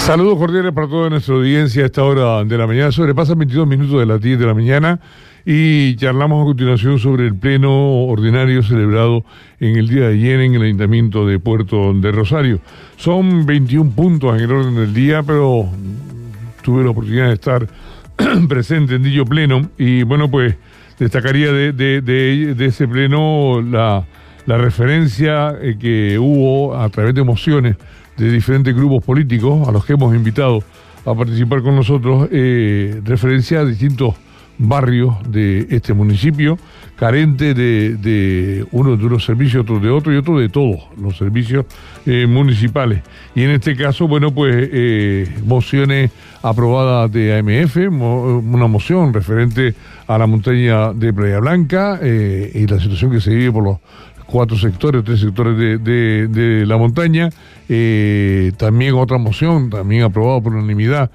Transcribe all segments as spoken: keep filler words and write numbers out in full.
Saludos cordiales para toda nuestra audiencia a esta hora de la mañana. Sobrepasan veintidós minutos de las diez de la mañana y charlamos a continuación sobre el pleno ordinario celebrado en el día de ayer en el Ayuntamiento de Puerto de Rosario. Son veintiún puntos en el orden del día, pero tuve la oportunidad de estar presente en dicho pleno y bueno, pues destacaría de, de, de, de ese pleno la, la referencia eh, que hubo a través de mociones de diferentes grupos políticos a los que hemos invitado a participar con nosotros, eh, referencia a distintos barrios de este municipio, carentes de, de unos de unos servicios, otros de otros y otros de todos los servicios eh, municipales. Y en este caso, bueno, pues eh, mociones aprobadas de A M F, mo, una moción referente a la montaña de Playa Blanca eh, y la situación que se vive por los cuatro sectores, tres sectores de, de, de la montaña. Eh, también otra moción, también aprobada por unanimidad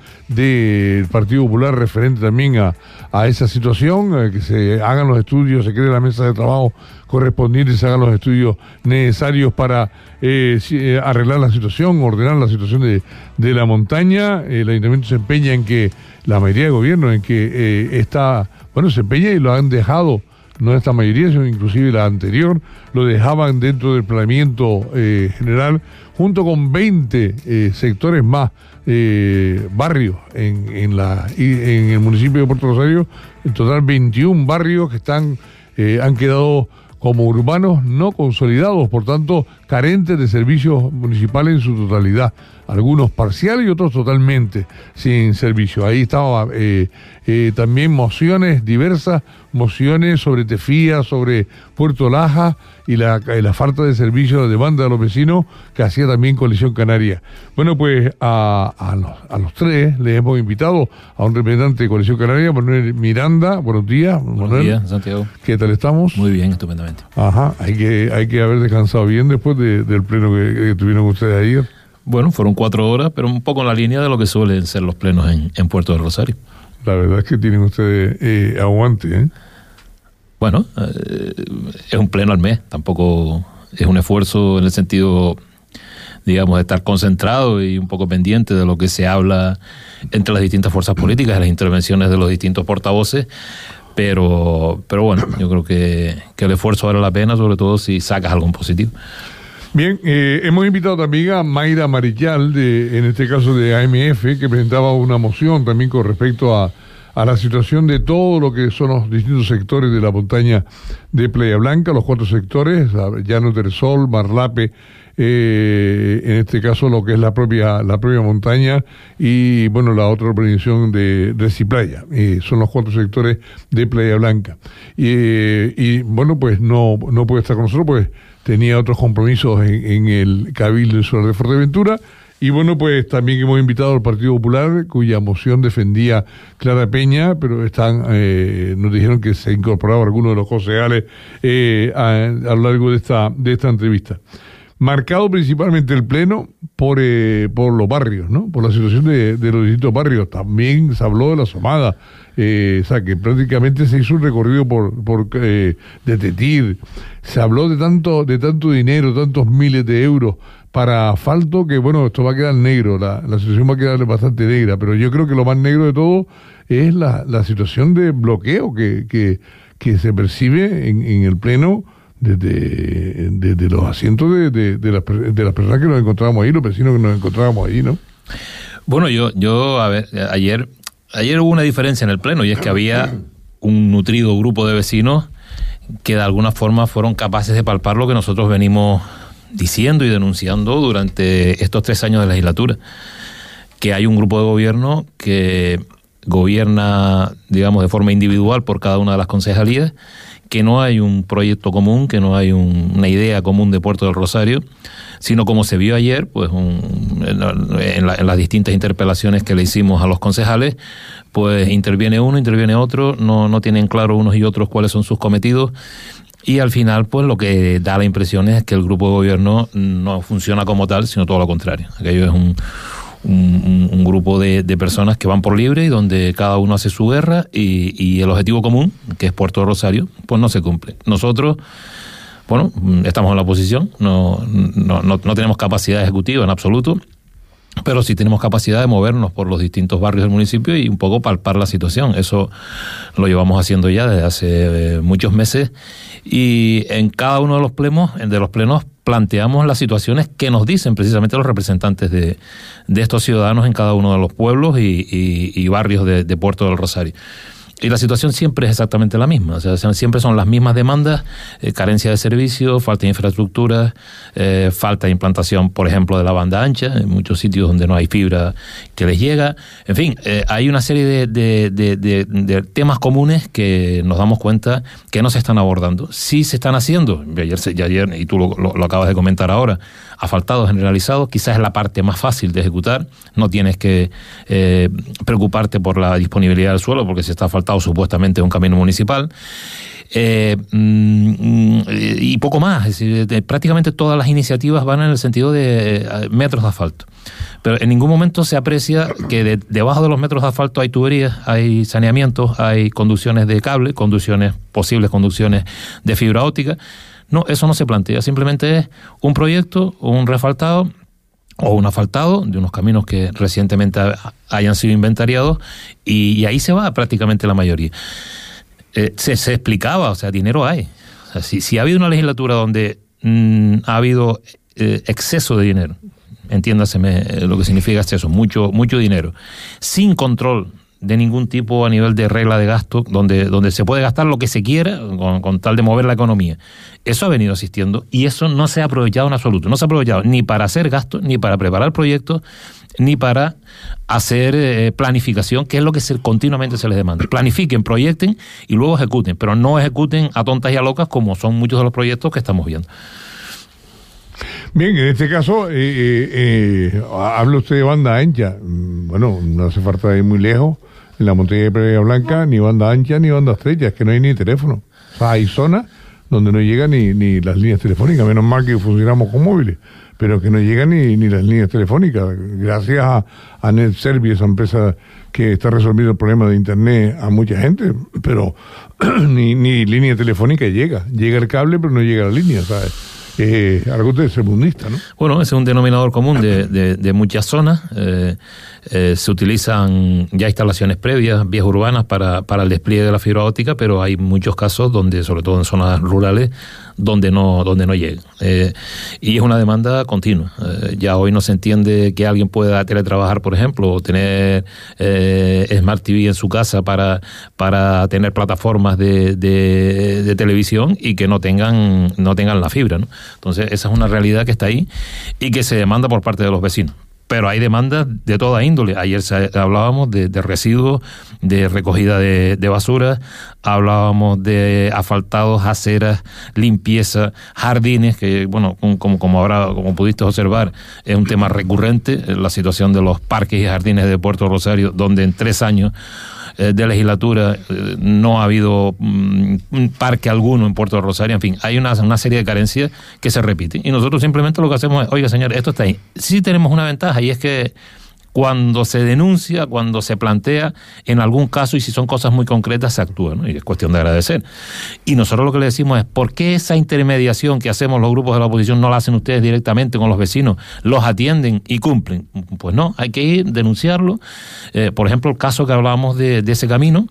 del Partido Popular, referente también a, a esa situación, eh, que se hagan los estudios, se cree la mesa de trabajo correspondiente, se hagan los estudios necesarios para eh, eh, arreglar la situación, ordenar la situación de, de la montaña. El Ayuntamiento se empeña en que, la mayoría de gobierno, en que eh, está, bueno, se empeña y lo han dejado. No esta mayoría, sino inclusive la anterior, lo dejaban dentro del planeamiento eh, general, junto con veinte eh, sectores más, eh, barrios en, en, la, en el municipio de Puerto Rosario. En total veintiún barrios que están eh, han quedado como urbanos no consolidados, por tanto carentes de servicios municipales en su totalidad, algunos parciales y otros totalmente sin servicio. Ahí estaba eh, eh, también mociones diversas, mociones sobre Tefía, sobre Puerto Laja y la, y la falta de servicio, de demanda de los vecinos que hacía también Coalición Canaria. Bueno, pues a, a, los, a los tres les hemos invitado a un representante de Coalición Canaria, Manuel Miranda. Buenos días, Manuel. Buenos días, Santiago. ¿Qué tal estamos? Muy bien, estupendamente. Ajá, hay que, hay que haber descansado bien después de, del pleno que, que tuvieron ustedes ayer. Bueno, fueron cuatro horas, pero un poco en la línea de lo que suelen ser los plenos en, en Puerto de Rosario. La verdad es que tienen ustedes eh, aguante, ¿eh? Bueno, eh, es un pleno al mes, tampoco es un esfuerzo en el sentido, digamos, de estar concentrado y un poco pendiente de lo que se habla entre las distintas fuerzas políticas, las intervenciones de los distintos portavoces, pero, pero bueno, yo creo que, que el esfuerzo vale la pena, sobre todo si sacas algo positivo. Bien, eh, hemos invitado también a Mayra Marichal, de, en este caso de A M F, que presentaba una moción también con respecto a, a la situación de todo lo que son los distintos sectores de la montaña de Playa Blanca, los cuatro sectores, Llanos del Sol, Marlape, eh, en este caso lo que es la propia la propia montaña y bueno, la otra organización de Reciplaya, eh, son los cuatro sectores de Playa Blanca. Y, eh, y bueno, pues no, no puede estar con nosotros, pues tenía otros compromisos en, en el Cabildo Insular de Fuerteventura. Y bueno, pues también hemos invitado al Partido Popular, cuya moción defendía Clara Peña, pero están eh, nos dijeron que se incorporaba alguno de los concejales eh, a, a lo largo de esta de esta entrevista. Marcado principalmente el pleno por eh, por los barrios, ¿no? Por la situación de, de los distintos barrios. También se habló de la Somada, eh, o sea, que prácticamente se hizo un recorrido por por eh, de Tetir. Se habló de tanto de tanto dinero, tantos miles de euros para asfalto, que bueno, esto va a quedar negro, la, la situación va a quedar bastante negra, pero yo creo que lo más negro de todo es la, la situación de bloqueo que, que, que se percibe en, en el pleno desde, desde los asientos de, de, de, las, de las personas que nos encontrábamos ahí, los vecinos que nos encontrábamos ahí, ¿no? Bueno, yo, yo a ver, ayer, ayer hubo una diferencia en el pleno, y es que había un nutrido grupo de vecinos que de alguna forma fueron capaces de palpar lo que nosotros venimos diciendo y denunciando durante estos tres años de legislatura, que hay un grupo de gobierno que gobierna, digamos, de forma individual por cada una de las concejalías, que no hay un proyecto común, que no hay un, una idea común de Puerto del Rosario, sino como se vio ayer, pues un, en, en, la, en las distintas interpelaciones que le hicimos a los concejales, pues interviene uno, interviene otro, no, no tienen claro unos y otros cuáles son sus cometidos. Y al final, pues lo que da la impresión es que el grupo de gobierno no funciona como tal, sino todo lo contrario. Aquello es un, un, un grupo de, de personas que van por libre y donde cada uno hace su guerra y, y el objetivo común, que es Puerto Rosario, pues no se cumple. Nosotros, bueno, estamos en la oposición, no, no, no, no tenemos capacidad ejecutiva en absoluto, pero sí tenemos capacidad de movernos por los distintos barrios del municipio y un poco palpar la situación. Eso lo llevamos haciendo ya desde hace eh, muchos meses, y en cada uno de los plenos, de los plenos planteamos las situaciones que nos dicen precisamente los representantes de, de estos ciudadanos en cada uno de los pueblos y, y, y barrios de, de Puerto del Rosario. Y la situación siempre es exactamente la misma, o sea, siempre son las mismas demandas: eh, carencia de servicios, falta de infraestructura, eh, falta de implantación, por ejemplo, de la banda ancha, en muchos sitios donde no hay fibra que les llega. En fin, eh, hay una serie de, de, de, de, de temas comunes que nos damos cuenta que no se están abordando. Sí se están haciendo, ayer, ayer y tú lo, lo, lo acabas de comentar ahora, asfaltados generalizados, quizás es la parte más fácil de ejecutar, no tienes que eh, preocuparte por la disponibilidad del suelo, porque si está asfaltado supuestamente un camino municipal, eh, y poco más. Es decir, de, prácticamente todas las iniciativas van en el sentido de eh, metros de asfalto, pero en ningún momento se aprecia que de, debajo de los metros de asfalto hay tuberías, hay saneamientos, hay conducciones de cable, conducciones, posibles conducciones de fibra óptica. No, eso no se plantea, simplemente es un proyecto, un reasfaltado o un asfaltado de unos caminos que recientemente hayan sido inventariados, y, y ahí se va prácticamente la mayoría. Eh, se, se explicaba, o sea, dinero hay. O sea, si, si ha habido una legislatura donde mmm, ha habido eh, exceso de dinero, entiéndaseme eh, lo que significa exceso, mucho, mucho dinero, sin control de ningún tipo a nivel de regla de gasto, donde, donde se puede gastar lo que se quiera con, con tal de mover la economía. Eso ha venido existiendo y eso no se ha aprovechado en absoluto. No se ha aprovechado ni para hacer gastos, ni para preparar proyectos, ni para hacer eh, planificación, que es lo que se, continuamente se les demanda. Planifiquen, proyecten y luego ejecuten, pero no ejecuten a tontas y a locas como son muchos de los proyectos que estamos viendo. Bien, en este caso, eh, eh, eh, habla usted de banda ancha. Bueno, no hace falta ir muy lejos. En la montaña de Playa Blanca, ni banda ancha ni banda estrecha, es que no hay ni teléfono. O sea, hay zonas donde no llegan ni, ni las líneas telefónicas, menos mal que funcionamos con móviles, pero que no llegan ni, ni las líneas telefónicas. Gracias a, a NetService, esa empresa que está resolviendo el problema de internet a mucha gente, pero ni, ni línea telefónica llega. Llega el cable, pero no llega la línea, ¿sabes? Eh, algo de segundista, ¿no? Bueno, ese es un denominador común de, de, de muchas zonas. Eh, eh, se utilizan ya instalaciones previas, vías urbanas para, para el despliegue de la fibra óptica, pero hay muchos casos donde, sobre todo en zonas rurales, donde no, donde no llega. Eh, y es una demanda continua. Eh, ya hoy no se entiende que alguien pueda teletrabajar, por ejemplo, o tener eh, Smart T V en su casa para, para tener plataformas de, de, de televisión y que no tengan, no tengan la fibra, ¿no? Entonces, esa es una realidad que está ahí y que se demanda por parte de los vecinos. Pero hay demandas de toda índole. Ayer hablábamos de, de residuos, de recogida de, de basura, hablábamos de asfaltados, aceras, limpieza, jardines, que, bueno, como, como ahora, como pudiste observar, es un tema recurrente, la situación de los parques y jardines de Puerto Rosario, donde en tres años de legislatura eh, no ha habido mm, un parque alguno en Puerto Rosario. En fin, hay una, una serie de carencias que se repiten y nosotros simplemente lo que hacemos es, oiga señor, esto está ahí. Sí tenemos una ventaja y es que cuando se denuncia, cuando se plantea en algún caso y si son cosas muy concretas se actúa, ¿no? Y es cuestión de agradecer. Y nosotros lo que le decimos es, ¿por qué esa intermediación que hacemos los grupos de la oposición no la hacen ustedes directamente con los vecinos? ¿Los atienden y cumplen? Pues no, hay que ir, denunciarlo. Eh, por ejemplo, el caso que hablábamos de, de ese camino,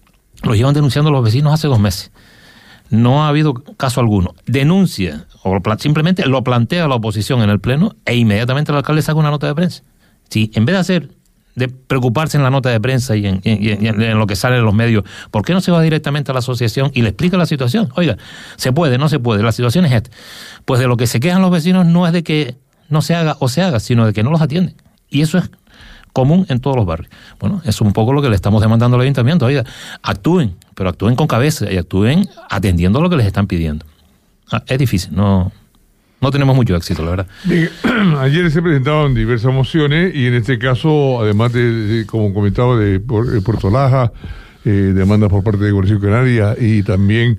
lo llevan denunciando los vecinos hace dos meses. No ha habido caso alguno. Denuncia, o simplemente lo plantea la oposición en el pleno e inmediatamente el alcalde saca una nota de prensa. Si en vez de hacer, de preocuparse en la nota de prensa y en, y en, y en lo que sale en los medios, ¿por qué no se va directamente a la asociación y le explica la situación? Oiga, se puede, no se puede, la situación es esta. Pues de lo que se quejan los vecinos no es de que no se haga o se haga, sino de que no los atienden. Y eso es común en todos los barrios. Bueno, eso es un poco lo que le estamos demandando al ayuntamiento. Oiga, actúen, pero actúen con cabeza y actúen atendiendo lo que les están pidiendo. Ah, es difícil, no... No tenemos mucho éxito, la verdad. Bien, ayer se presentaban diversas mociones y en este caso, además de, de como comentaba, de, de Puerto Laja, eh, demandas por parte de Coalición Canaria y también,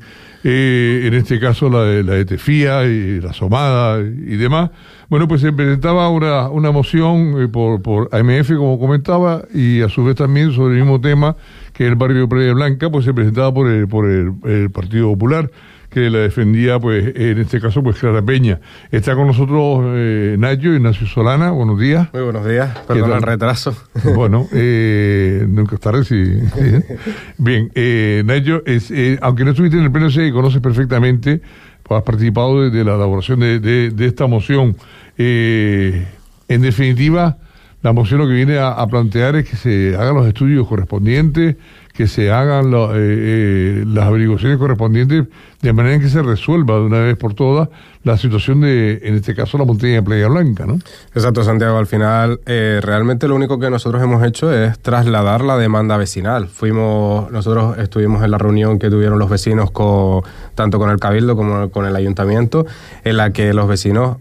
eh, en este caso, la de, la de Tefía y la Somada y demás. Bueno, pues se presentaba una, una moción eh, por, por A M F, como comentaba, y a su vez también sobre el mismo tema, que el barrio de Playa Blanca, pues se presentaba por el, por el, el Partido Popular, que la defendía, pues, en este caso, pues, Clara Peña. Está con nosotros eh, Nacho Ignacio Solana. Buenos días. Muy buenos días. Perdón el retraso. Bueno, eh, nunca es tarde, sí. Bien, eh, Nacho, es, eh, aunque no estuviste en el pleno, sé que conoces perfectamente, pues, has participado de, de la elaboración de, de, de esta moción. Eh, en definitiva, la moción lo que viene a, a plantear es que se hagan los estudios correspondientes, que se hagan lo, eh, eh, las averiguaciones correspondientes, de manera en que se resuelva de una vez por todas la situación de, en este caso, la montaña de Playa Blanca, ¿no? Exacto, Santiago. Al final, eh, realmente lo único que nosotros hemos hecho es trasladar la demanda vecinal. Fuimos, nosotros estuvimos en la reunión que tuvieron los vecinos con, tanto con el Cabildo como con el Ayuntamiento, en la que los vecinos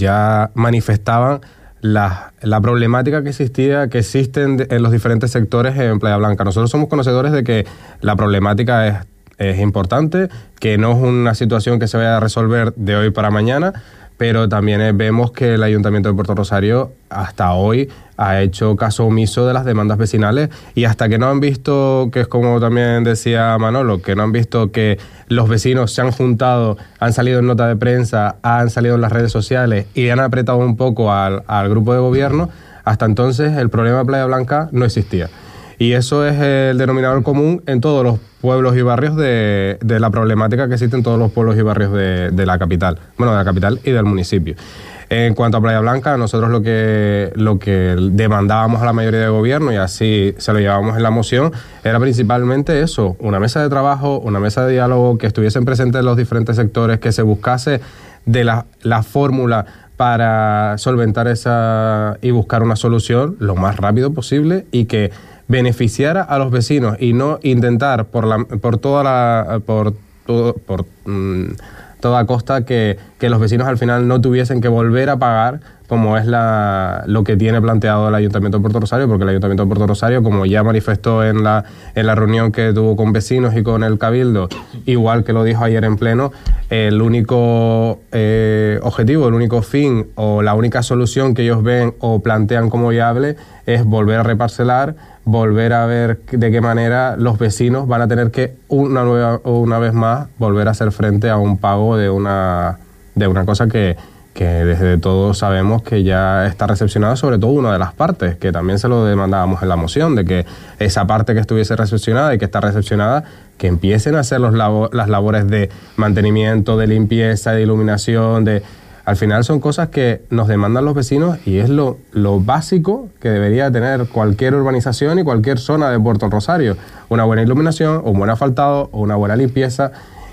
ya manifestaban La, la problemática que existía, que existen de, en los diferentes sectores en Playa Blanca. Nosotros somos conocedores de que la problemática es, es importante, que no es una situación que se vaya a resolver de hoy para mañana, pero también eh, vemos que el Ayuntamiento de Puerto Rosario hasta hoy ha hecho caso omiso de las demandas vecinales, y hasta que no han visto, que es como también decía Manolo, que no han visto que los vecinos se han juntado, han salido en nota de prensa, han salido en las redes sociales y han apretado un poco al, al grupo de gobierno, hasta entonces el problema de Playa Blanca no existía. Y eso es el denominador común en todos los pueblos y barrios de, de la problemática que existe en todos los pueblos y barrios de, de la capital, bueno, de la capital y del municipio. En cuanto a Playa Blanca, nosotros lo que, lo que demandábamos a la mayoría de gobierno, y así se lo llevábamos en la moción, era principalmente eso, una mesa de trabajo, una mesa de diálogo, que estuviesen presentes los diferentes sectores, que se buscase de la, la fórmula para solventar esa y buscar una solución lo más rápido posible, y que beneficiara a los vecinos, y no intentar por la por toda la por todo por mmm, toda costa que, que los vecinos al final no tuviesen que volver a pagar, como es la lo que tiene planteado el Ayuntamiento de Puerto Rosario, porque el Ayuntamiento de Puerto Rosario, como ya manifestó en la en la reunión que tuvo con vecinos y con el Cabildo, igual que lo dijo ayer en pleno, el único eh, objetivo, el único fin o la única solución que ellos ven o plantean como viable es volver a reparcelar, volver a ver de qué manera los vecinos van a tener que una nueva una vez más volver a hacer frente a un pago de una de una cosa que, que desde todos sabemos que ya está recepcionada, sobre todo una de las partes, que también se lo demandábamos en la moción, de que esa parte que estuviese recepcionada y que está recepcionada, que empiecen a hacer los labo- las labores de mantenimiento, de limpieza, de iluminación, de... Al final son cosas que nos demandan los vecinos, y es lo, lo básico que debería tener cualquier urbanización y cualquier zona de Puerto Rosario. Una buena iluminación, un buen asfaltado, o una buena limpieza,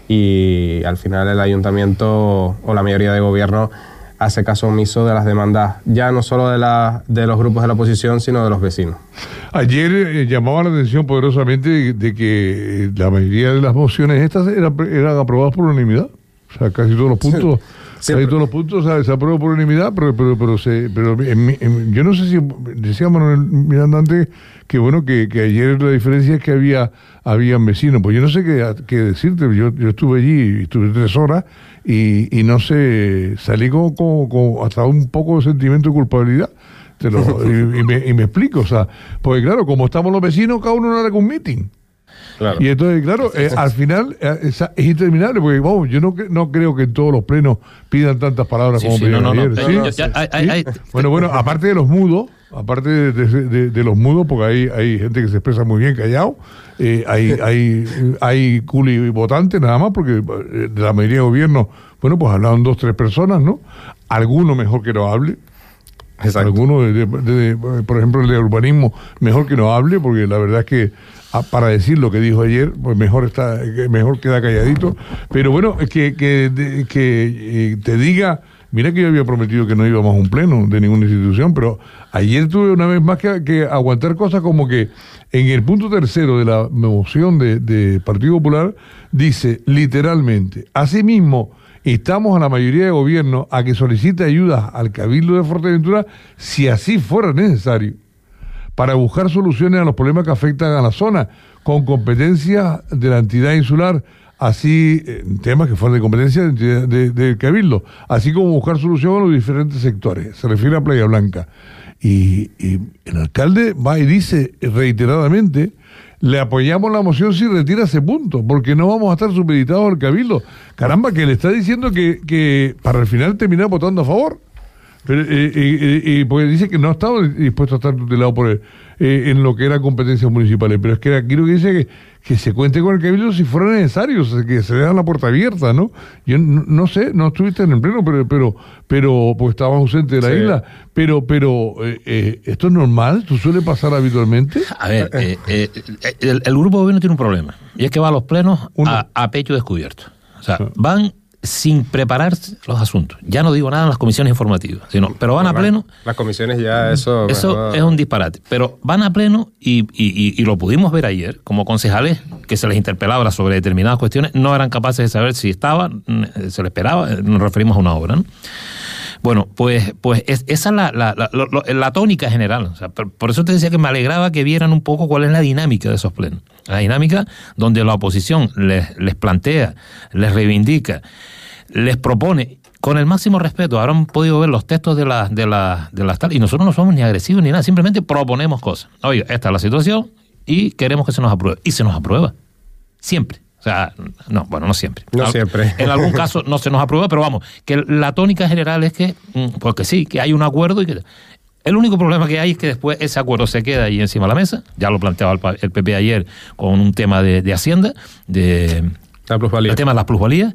y al final el ayuntamiento o la mayoría de gobierno hace caso omiso de las demandas, ya no solo de, la, de los grupos de la oposición, sino de los vecinos. Ayer eh, llamaba la atención poderosamente de, de que eh, la mayoría de las mociones estas eran, eran aprobadas por unanimidad. O sea, casi todos los puntos... Sí. Hay todos los puntos, ¿sabes? Se aprueba por unanimidad, pero pero pero, se, pero en, en, yo no sé si decía Manuel Miranda antes que bueno que, que ayer la diferencia es que había habían vecinos, pues yo no sé qué, qué decirte. Yo, yo estuve allí, estuve tres horas y, y no sé, salí con, con, con hasta un poco de sentimiento de culpabilidad. Te lo, y, y, me, y me explico, o sea, porque claro, como estamos los vecinos, cada uno hará un meeting. Claro. Y entonces, claro, eh, al final eh, es, es interminable, porque vamos, yo no, no creo que en todos los plenos pidan tantas palabras sí, como sí, pidieron no, no, ayer. no, ¿Sí? no, ya, hay, hay, hay. Bueno, bueno, aparte de los mudos, aparte de, de, de, de los mudos, porque hay, hay gente que se expresa muy bien callado, eh, hay, hay, hay culi votantes nada más, porque de la mayoría de gobiernos, bueno, pues hablaban dos, tres personas, ¿no? Alguno mejor que no hable. Exacto. Alguno, de, de, de, de, por ejemplo, el de urbanismo, mejor que no hable, porque la verdad es que a, para decir lo que dijo ayer, pues mejor está, mejor queda calladito. Pero bueno, que, que, de, que eh, te diga, mira que yo había prometido que no íbamos a un pleno de ninguna institución, pero ayer tuve una vez más que, que aguantar cosas como que en el punto tercero de la moción de, de Partido Popular dice literalmente, asimismo, instamos a la mayoría de gobierno a que solicite ayudas al Cabildo de Fuerteventura si así fuera necesario, para buscar soluciones a los problemas que afectan a la zona, con competencia de la entidad insular, así, eh, temas que fueran de competencia del de, de, de Cabildo, así como buscar solución a los diferentes sectores. Se refiere a Playa Blanca. Y, y el alcalde va y dice reiteradamente, le apoyamos la moción si retira ese punto, porque no vamos a estar supeditados al Cabildo. Caramba, que le está diciendo que, que para el final terminar votando a favor. Pero, eh, eh, eh, porque dice que no ha estado dispuesto a estar tutelado por él, eh, en lo que era competencias municipales. Pero es que aquí lo que dice es que, que se cuente con el Cabildo si fuera necesario, o sea, que se deja la puerta abierta, ¿no? Yo no, no sé, no estuviste en el pleno, pero, pero, pero pues estabas ausente de la sí. isla. Pero, pero eh, eh, ¿esto es normal? ¿Tú suele pasar habitualmente? A ver, eh, eh, el, el grupo de gobierno tiene un problema, y es que va a los plenos a, a pecho descubierto. O sea, ah. van sin preparar los asuntos. Ya no digo nada en las comisiones informativas, sino, pero van a pleno. Las comisiones ya eso... Eso mejor... es un disparate. Pero van a pleno y, y, y, y lo pudimos ver ayer, como concejales que se les interpelaba sobre determinadas cuestiones, no eran capaces de saber si estaba, se les esperaba, nos referimos a una obra, ¿no? Bueno, pues, pues es, esa es la, la, la, la, la tónica general. O sea, por, por eso te decía que me alegraba que vieran un poco cuál es la dinámica de esos plenos. La dinámica donde la oposición les, les plantea, les reivindica, les propone, con el máximo respeto. Habrán podido ver los textos de las de la, de las tal, y nosotros no somos ni agresivos ni nada, simplemente proponemos cosas. Oye, esta es la situación y queremos que se nos apruebe. Y se nos aprueba. Siempre. O sea, no, bueno, no siempre. No Al, siempre. En algún caso no se nos aprueba, pero vamos, que la tónica general es que, porque sí, que hay un acuerdo y que... El único problema que hay es que después ese acuerdo se queda ahí encima de la mesa. Ya lo planteaba el, el P P ayer con un tema de, de Hacienda, de la plusvalía. El tema de las plusvalías,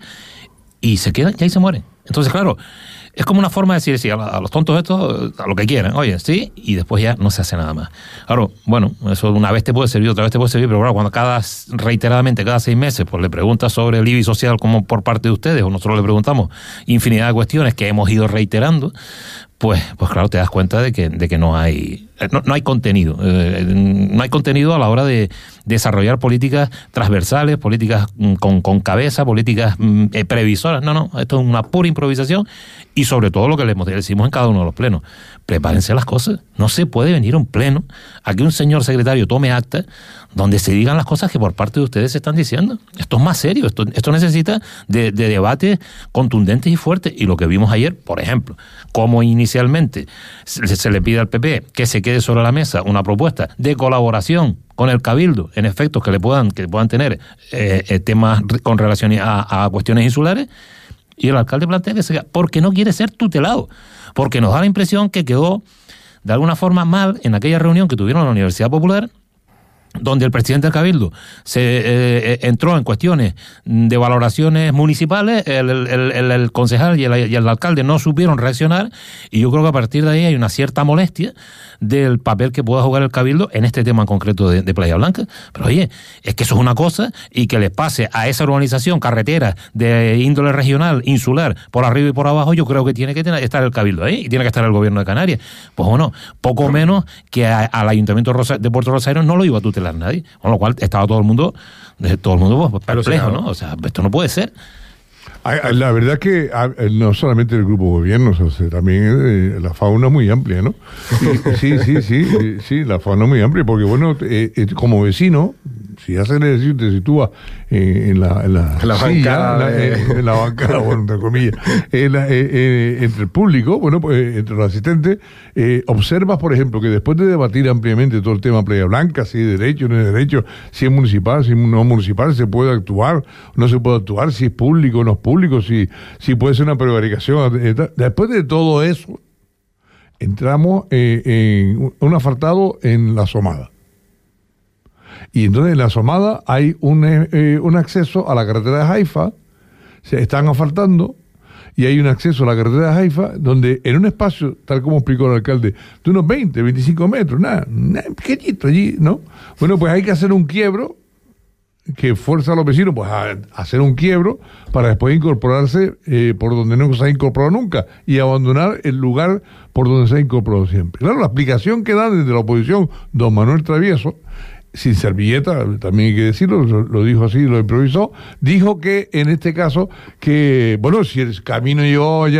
y se quedan y ahí se mueren. Entonces, claro, es como una forma de decir, sí, a, a los tontos estos, a lo que quieran, oye, sí, y después ya no se hace nada más. Claro, bueno, eso una vez te puede servir, otra vez te puede servir, pero claro, cuando cada, reiteradamente, cada seis meses, pues le preguntas sobre el I B I social como por parte de ustedes, o nosotros le preguntamos infinidad de cuestiones que hemos ido reiterando, pues, pues claro, te das cuenta de que, de que no hay no, no hay contenido. Eh, no hay contenido a la hora de desarrollar políticas transversales, políticas con, con cabeza, políticas eh, previsoras. No, no, esto es una pura improvisación y sobre todo lo que les decimos en cada uno de los plenos. Prepárense las cosas. No se puede venir a un pleno a que un señor secretario tome acta donde se digan las cosas que por parte de ustedes se están diciendo. Esto es más serio, esto, esto necesita de, de debates contundentes y fuertes. Y lo que vimos ayer, por ejemplo, como inicialmente se, se le pide al P P que se quede sobre la mesa una propuesta de colaboración con el Cabildo, en efectos que le puedan, que puedan tener eh, eh, temas con relación a, a cuestiones insulares, y el alcalde plantea que se porque no quiere ser tutelado, porque nos da la impresión que quedó de alguna forma mal en aquella reunión que tuvieron en la Universidad Popular, donde el presidente del Cabildo se eh, entró en cuestiones de valoraciones municipales, el, el, el, el concejal y el, y el alcalde no supieron reaccionar, y yo creo que a partir de ahí hay una cierta molestia del papel que pueda jugar el Cabildo en este tema en concreto de, de Playa Blanca. Pero oye, es que eso es una cosa, y que les pase a esa urbanización carretera de índole regional, insular, por arriba y por abajo, yo creo que tiene que tener, estar el Cabildo ahí, y tiene que estar el gobierno de Canarias. Pues bueno, poco menos que a, al Ayuntamiento de Puerto Rosario no lo iba a tutelar nadie, con lo cual estaba todo el mundo todo el mundo pues, perplejo, ¿no? O sea, esto no puede ser. La verdad que no solamente el grupo gobierno, o sea, también eh, la fauna es muy amplia, ¿no? Sí, sí, sí, sí, sí, la fauna es muy amplia, porque bueno, eh, eh, como vecino, si haces el ejercicio, te sitúas eh, en la, en la, la sí, bancada, ya, de... en, en la bancada, bueno, entre comillas, en la, eh, eh, entre el público, bueno, pues entre los asistentes, eh, observas, por ejemplo, que después de debatir ampliamente todo el tema Playa Blanca, si es derecho, no es derecho, si es municipal, si no es municipal, se puede actuar, no se puede actuar, si es público o no es público, si, si puede ser una prevaricación, eh, después de todo eso, entramos eh, en un asfaltado en La Asomada. Y entonces en La Asomada hay un, eh, un acceso a la carretera de Haifa, se están asfaltando, y hay un acceso a la carretera de Haifa donde en un espacio, tal como explicó el alcalde, de unos veinte, veinticinco metros, nada, nada pequeñito allí, ¿no? Bueno, pues hay que hacer un quiebro que fuerza a los vecinos pues a, a hacer un quiebro para después incorporarse eh, por donde no se ha incorporado nunca y abandonar el lugar por donde se ha incorporado siempre. Claro, la explicación que da desde la oposición don Manuel Travieso, sin servilleta, también hay que decirlo, lo, lo dijo así, lo improvisó, dijo que en este caso, que, bueno, si el camino llevaba ya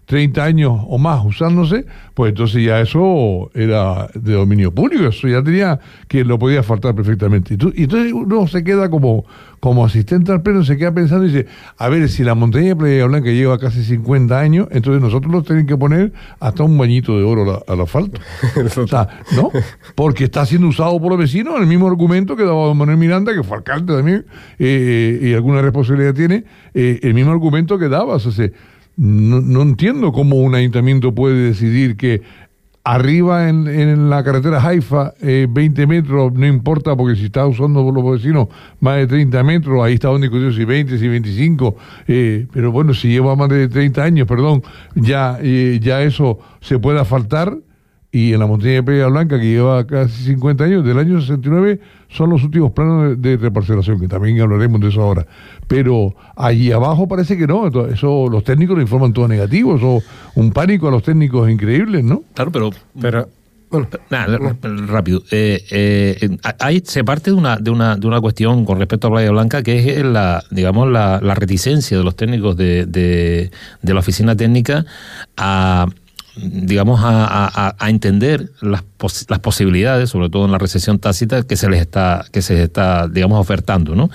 treinta años o más usándose, pues entonces ya eso era de dominio público, eso ya tenía que lo podía faltar perfectamente. Y, tú, y entonces uno se queda como, como asistente al pleno, se queda pensando y dice, a ver, si la montaña de Playa Blanca lleva casi cincuenta años, entonces nosotros nos tenemos que poner hasta un bañito de oro al asfalto. O sea, ¿no? Porque está siendo usado por los vecinos, el mismo argumento que daba don Manuel Miranda, que fue alcalde también, eh, y alguna responsabilidad tiene, eh, el mismo argumento que daba. O sea, No, no entiendo cómo un ayuntamiento puede decidir que arriba en, en la carretera Haifa, eh, veinte metros, no importa, porque si está usando por los vecinos más de treinta metros, ahí estaban discutiendo si veinte, si veinticinco, eh, pero bueno, si lleva más de treinta años, perdón, ya, eh, ya eso se puede asfaltar. Y en la montaña de Playa Blanca, que lleva casi cincuenta años, del año sesenta y nueve, son los últimos planos de, de reparcelación, que también hablaremos de eso ahora. Pero allí abajo parece que no, eso los técnicos lo informan todo negativo, eso un pánico a los técnicos increíbles, ¿no? Claro, pero... pero bueno, nada, rápido. Eh, eh, hay, se parte de una, de una, de una cuestión con respecto a Playa Blanca, que es la, digamos, la, la reticencia de los técnicos de, de, de la oficina técnica a... digamos, a, a, a entender las, pos, las posibilidades, sobre todo en la recesión tácita, que se les está, que se les está, digamos, ofertando, ¿no?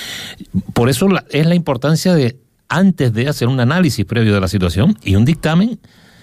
Por eso la, es la importancia de, antes de hacer un análisis previo de la situación y un dictamen,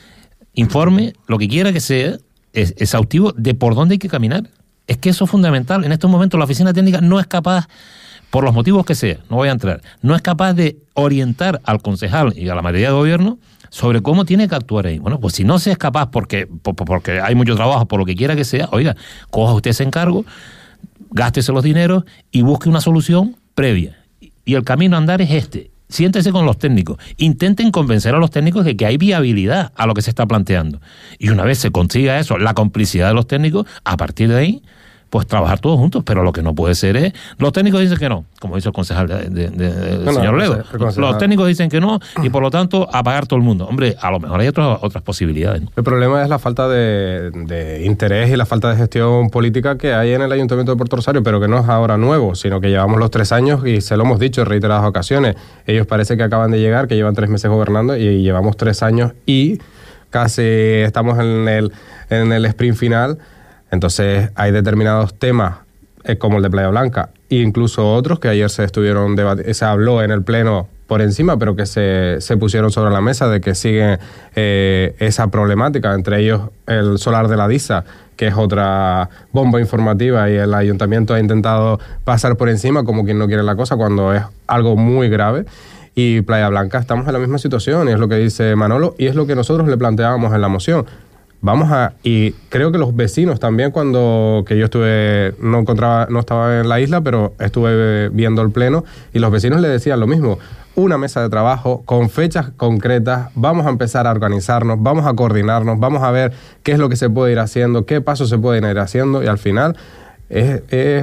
informe, lo que quiera que sea, es, exhaustivo de por dónde hay que caminar. Es que eso es fundamental. En estos momentos la oficina técnica no es capaz, por los motivos que sea, no voy a entrar, no es capaz de orientar al concejal y a la mayoría de gobierno sobre cómo tiene que actuar ahí. Bueno, pues si no se es capaz porque, porque hay mucho trabajo, por lo que quiera que sea, oiga, coja usted ese encargo, gástese los dineros y busque una solución previa. Y el camino a andar es este. Siéntese con los técnicos. Intenten convencer a los técnicos de que hay viabilidad a lo que se está planteando. Y una vez se consiga eso, la complicidad de los técnicos, a partir de ahí, pues trabajar todos juntos, pero lo que no puede ser es... Los técnicos dicen que no, como dice el concejal de, de, de, del no, señor no, Ledo. Los, los técnicos dicen que no y por lo tanto apagar todo el mundo. Hombre, a lo mejor hay otras otras posibilidades, ¿no? El problema es la falta de, de interés y la falta de gestión política que hay en el Ayuntamiento de Puerto Rosario, pero que no es ahora nuevo, sino que llevamos los tres años y se lo hemos dicho en reiteradas ocasiones. Ellos parece que acaban de llegar, que llevan tres meses gobernando y llevamos tres años y casi estamos en el, en el sprint final. Entonces hay determinados temas eh, como el de Playa Blanca e incluso otros que ayer se estuvieron debatiendo, se habló en el pleno por encima, pero que se, se pusieron sobre la mesa de que sigue eh, esa problemática, entre ellos el solar de la Disa, que es otra bomba informativa y el ayuntamiento ha intentado pasar por encima como quien no quiere la cosa cuando es algo muy grave. Y Playa Blanca estamos en la misma situación y es lo que dice Manolo y es lo que nosotros le planteábamos en la moción. Vamos a, y creo que los vecinos también cuando, que yo estuve, no encontraba, no estaba en la isla, pero estuve viendo el pleno y los vecinos le decían lo mismo, una mesa de trabajo con fechas concretas, vamos a empezar a organizarnos, vamos a coordinarnos, vamos a ver qué es lo que se puede ir haciendo, qué pasos se pueden ir haciendo y al final es, es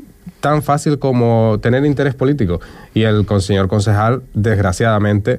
tan fácil como tener interés político y el señor concejal, desgraciadamente,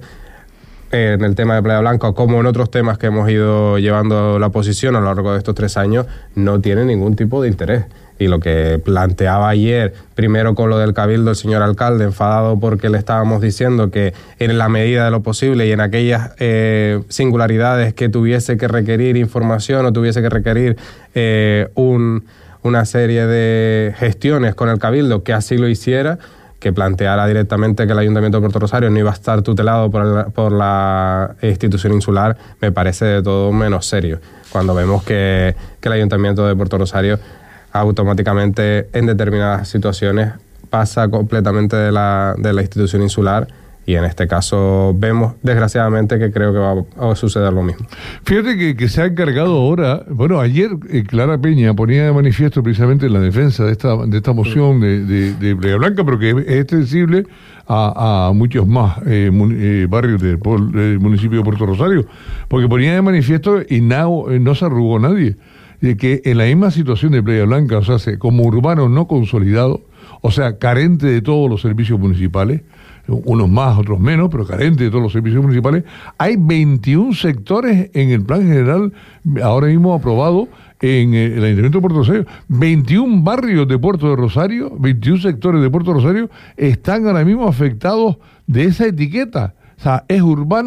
en el tema de Playa Blanca, como en otros temas que hemos ido llevando la posición a lo largo de estos tres años, no tiene ningún tipo de interés. Y lo que planteaba ayer, primero con lo del Cabildo, el señor alcalde, enfadado porque le estábamos diciendo que en la medida de lo posible y en aquellas eh, singularidades que tuviese que requerir información o tuviese que requerir eh, un, una serie de gestiones con el Cabildo, que así lo hiciera, que planteara directamente que el Ayuntamiento de Puerto Rosario no iba a estar tutelado por, el, por la institución insular, me parece de todo menos serio. Cuando vemos que, que el Ayuntamiento de Puerto Rosario automáticamente en determinadas situaciones pasa completamente de la, de la institución insular y en este caso vemos desgraciadamente que creo que va a suceder lo mismo. Fíjate que, que se ha encargado ahora, bueno, ayer eh, Clara Peña ponía de manifiesto precisamente la defensa de esta de esta moción de, de, de Playa Blanca, pero que es extensible a, a muchos más eh, mun, eh, barrios del, del municipio de Puerto Rosario, porque ponía de manifiesto y no, no se arrugó nadie, de que en la misma situación de Playa Blanca, o sea, se, como urbano no consolidado, o sea, carente de todos los servicios municipales, unos más, otros menos, pero carente de todos los servicios municipales, hay veintiún sectores en el plan general, ahora mismo aprobado en el Ayuntamiento de Puerto Rosario, veintiún barrios de Puerto de Rosario, veintiún sectores de Puerto Rosario están ahora mismo afectados de esa etiqueta. O sea, es urbano,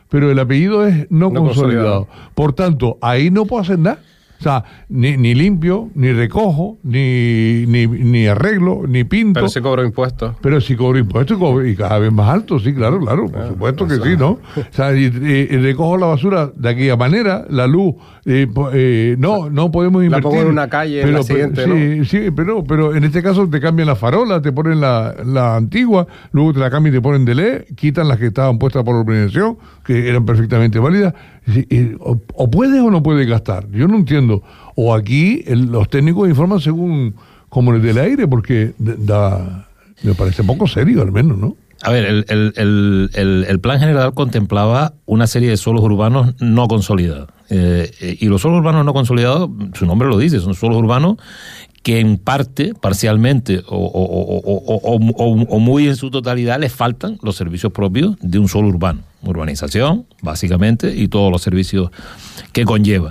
pero el apellido es no, No consolidado. consolidado. Por tanto, ahí no puedo hacer nada. O sea, ni, ni limpio, ni recojo, ni, ni, ni arreglo, ni pinto. Pero sí cobro impuestos. Pero si cobro impuestos y, cobro- y cada vez más alto, sí, claro, claro, por Ah, supuesto que eso. sí, ¿no? O sea, y, y- y recojo la basura de aquella manera, la luz, eh, po- eh, no, no podemos La invertir. pongo en una calle, en la siguiente, sí, sí, pero, pero en este caso te cambian la farola, te ponen la, la antigua, luego te la cambian y te ponen de L E D, quitan las que estaban puestas por organización, que eran perfectamente válidas. Y- y- o, o puedes o no puedes gastar, yo no entiendo. O aquí el- los técnicos informan según como el del aire, porque da, me parece poco serio al menos, ¿no? A ver, el, el, el, el, el plan general contemplaba una serie de suelos urbanos no consolidados. Eh, eh, y los suelos urbanos no consolidados, su nombre lo dice, son suelos urbanos que en parte, parcialmente o, o, o, o, o, o, o muy en su totalidad les faltan los servicios propios de un suelo urbano. Urbanización, básicamente, y todos los servicios que conlleva.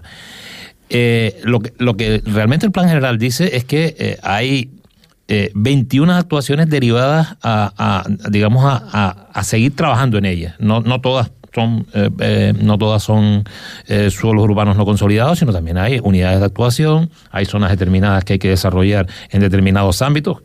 Eh, lo, que, lo que realmente el plan general dice es que eh, hay eh, veintiuna actuaciones derivadas a, a digamos, a, a, a seguir trabajando en ellas. No, no todas son, eh, eh, no todas son eh, suelos urbanos no consolidados, sino también hay unidades de actuación, hay zonas determinadas que hay que desarrollar en determinados ámbitos.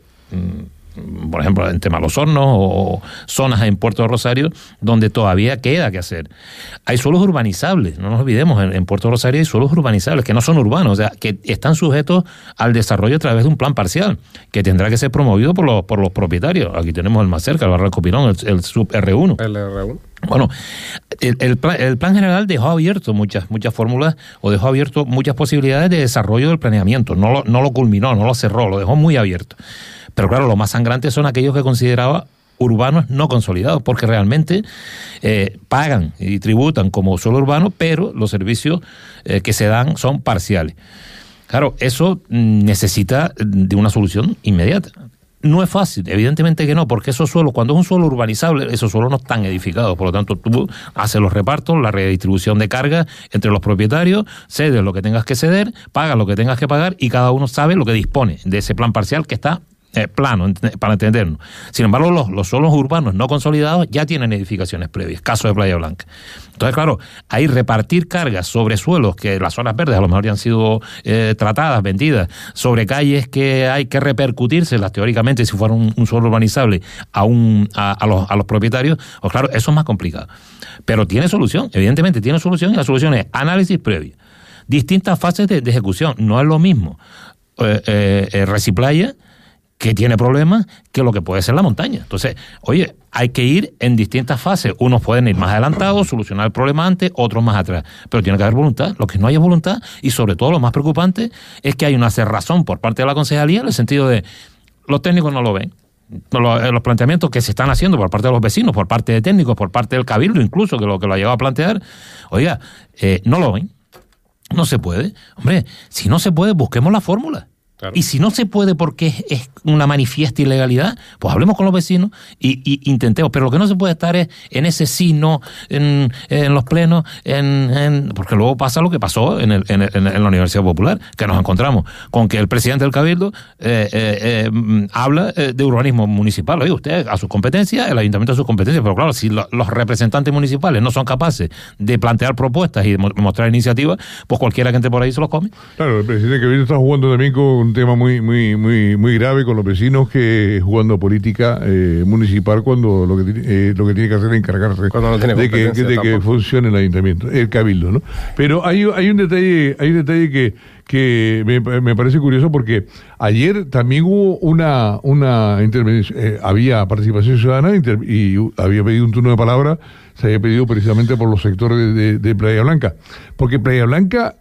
Mm, por ejemplo, en tema de los hornos o zonas en Puerto de Rosario donde todavía queda que hacer. Hay suelos urbanizables, no nos olvidemos, en, en Puerto de Rosario hay suelos urbanizables que no son urbanos, o sea, que están sujetos al desarrollo a través de un plan parcial, que tendrá que ser promovido por los, por los propietarios. Aquí tenemos el más cerca, el Barranco Pirón, el, el sub R uno. El R uno. Bueno, el, el, plan, el plan general dejó abierto muchas muchas fórmulas o dejó abierto muchas posibilidades de desarrollo del planeamiento. No lo, no lo culminó, no lo cerró, lo dejó muy abierto. Pero claro, lo más sangrante son aquellos que consideraba urbanos no consolidados, porque realmente eh, pagan y tributan como suelo urbano, pero los servicios eh, que se dan son parciales. Claro, eso necesita de una solución inmediata. No es fácil, evidentemente que no, porque esos suelos, cuando es un suelo urbanizable, esos suelos no están edificados, por lo tanto tú haces los repartos, la redistribución de carga entre los propietarios, cedes lo que tengas que ceder, pagas lo que tengas que pagar y cada uno sabe lo que dispone de ese plan parcial que está eh, plano, para entendernos. Sin embargo, los, los suelos urbanos no consolidados ya tienen edificaciones previas, caso de Playa Blanca. Entonces, claro, ahí repartir cargas sobre suelos que las zonas verdes a lo mejor ya han sido eh, tratadas, vendidas, sobre calles que hay que repercutírselas teóricamente si fuera un, un suelo urbanizable a, un, a, a, los, a los propietarios, pues claro, eso es más complicado. Pero tiene solución, evidentemente tiene solución, y la solución es análisis previo. Distintas fases de, de ejecución, no es lo mismo eh, eh, eh, Reciplaya, que tiene problemas, que lo que puede ser la montaña. Entonces, oye, hay que ir en distintas fases. Unos pueden ir más adelantados, solucionar el problema antes, otros más atrás. Pero tiene que haber voluntad. Lo que no hay es voluntad, y sobre todo lo más preocupante es que hay una cerrazón por parte de la concejalía en el sentido de los técnicos no lo ven. Los, los planteamientos que se están haciendo por parte de los vecinos, por parte de técnicos, por parte del cabildo incluso, que lo que lo ha llegado a plantear, oiga, eh, no lo ven. No se puede. Hombre, si no se puede, busquemos la fórmula. Claro. Y si no se puede porque es, es una manifiesta ilegalidad, pues hablemos con los vecinos y, y intentemos. Pero lo que no se puede estar es en ese sí, no, en, en los plenos, en, en, porque luego pasa lo que pasó en, el, en, el, en la Universidad Popular, que nos encontramos con que el presidente del Cabildo eh, eh, eh, habla eh, de urbanismo municipal. Oye, usted a sus competencias, el ayuntamiento a sus competencias, pero claro, si lo, los representantes municipales no son capaces de plantear propuestas y de mostrar iniciativas, pues cualquiera que entre por ahí se los come. Claro, el presidente del Cabildo está jugando también con un tema muy muy muy muy grave con los vecinos, que jugando política eh, municipal cuando lo que eh, lo que tiene que hacer es encargarse no de que, que, de que funcione el ayuntamiento, el cabildo, ¿no? Pero hay hay un detalle hay un detalle que que me, me parece curioso, porque ayer también hubo una una intervención, eh, había participación ciudadana inter, y había pedido un turno de palabra, se había pedido precisamente por los sectores de, de, de Playa Blanca, porque Playa Blanca,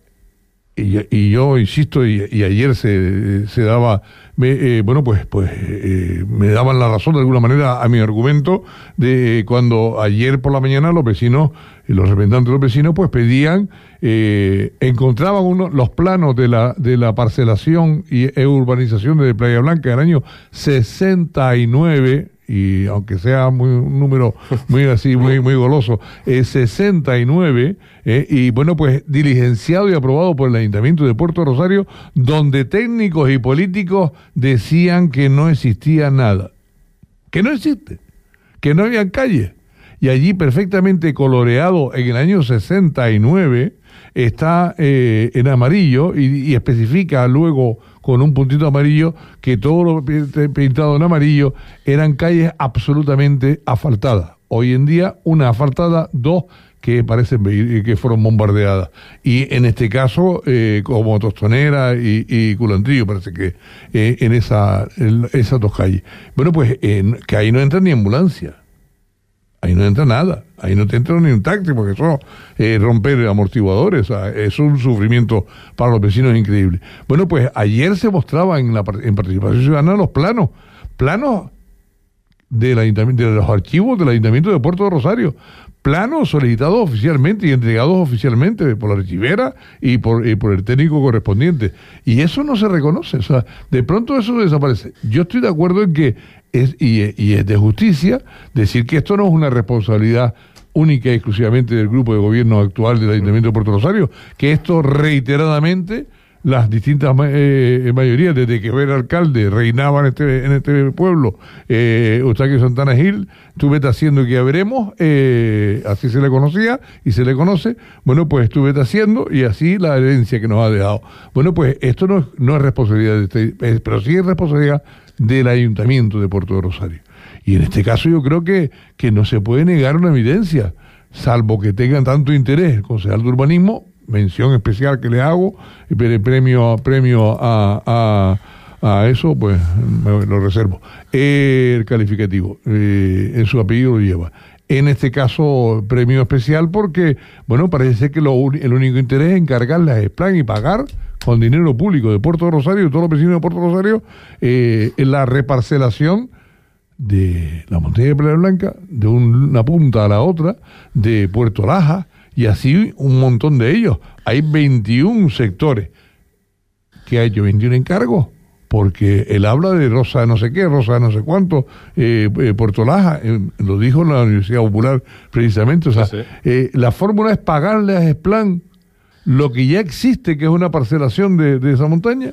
Y, y yo insisto, y, y ayer se, se daba, me, eh, bueno, pues, pues eh, me daban la razón de alguna manera a mi argumento de cuando ayer por la mañana los vecinos, los representantes de los vecinos, pues pedían, eh, encontraban uno, los planos de la de la parcelación y urbanización de Playa Blanca del año sesenta y nueve, y aunque sea muy, un número muy así, muy muy goloso, eh, sesenta y nueve, eh, y bueno, pues diligenciado y aprobado por el Ayuntamiento de Puerto Rosario, donde técnicos y políticos decían que no existía nada, que no existe, que no había calles. y allí perfectamente coloreado en el año sesenta y nueve está eh, en amarillo y, y especifica luego con un puntito amarillo que todo lo pintado en amarillo eran calles absolutamente asfaltadas. Hoy en día una asfaltada, dos que parecen que fueron bombardeadas. Y en este caso, eh, como Tostonera y, y Culantrillo, parece que eh, en, esa, en esas dos calles. Bueno, pues eh, que ahí no entra ni ambulancia. Ahí no entra nada. Ahí no te entra ni un taxi, porque eso eh, romper amortiguadores, o sea, es un sufrimiento para los vecinos increíble. Bueno, pues ayer se mostraban en la en Participación Ciudadana los planos, planos del ayuntamiento, de los archivos del Ayuntamiento de Puerto de Rosario, planos solicitados oficialmente y entregados oficialmente por la archivera y por, y por el técnico correspondiente. Y eso no se reconoce, o sea, de pronto eso desaparece. Yo estoy de acuerdo en que es, y, y es de justicia decir que esto no es una responsabilidad única y exclusivamente del grupo de gobierno actual del Ayuntamiento de Puerto Rosario, que esto reiteradamente las distintas eh, mayorías, desde que era alcalde, reinaban en este, en este pueblo, eh, Eustaquio Santana Gil, estuve haciendo que ya veremos, eh, así se le conocía y se le conoce, bueno, pues estuve haciendo y así la herencia que nos ha dejado. Bueno, pues esto no es, no es responsabilidad de este, es, pero sí es responsabilidad del Ayuntamiento de Puerto de Rosario. Y en este caso yo creo que, que no se puede negar una evidencia, salvo que tengan tanto interés el concejal de urbanismo, mención especial que le hago, premio, premio a, a, a eso, pues me lo reservo. Eh, el calificativo, eh, en su apellido lo lleva. En este caso, premio especial porque, bueno, parece que lo, el único interés es encargarle a Esplan y pagar con dinero público de Puerto de Rosario, de todos los vecinos de Puerto de Rosario, eh, en la reparcelación de la montaña de Playa Blanca, de una punta a la otra, de Puerto Laja, y así un montón de ellos. Hay veintiún sectores. ¿Qué ha hecho? veintiún encargos. Porque él habla de Rosa no sé qué, Rosa no sé cuánto, eh, eh, Puerto Laja, eh, lo dijo en la Universidad Popular precisamente. O sea, sí, sí. Eh, la fórmula es pagarle a Esplan lo que ya existe, que es una parcelación de, de esa montaña.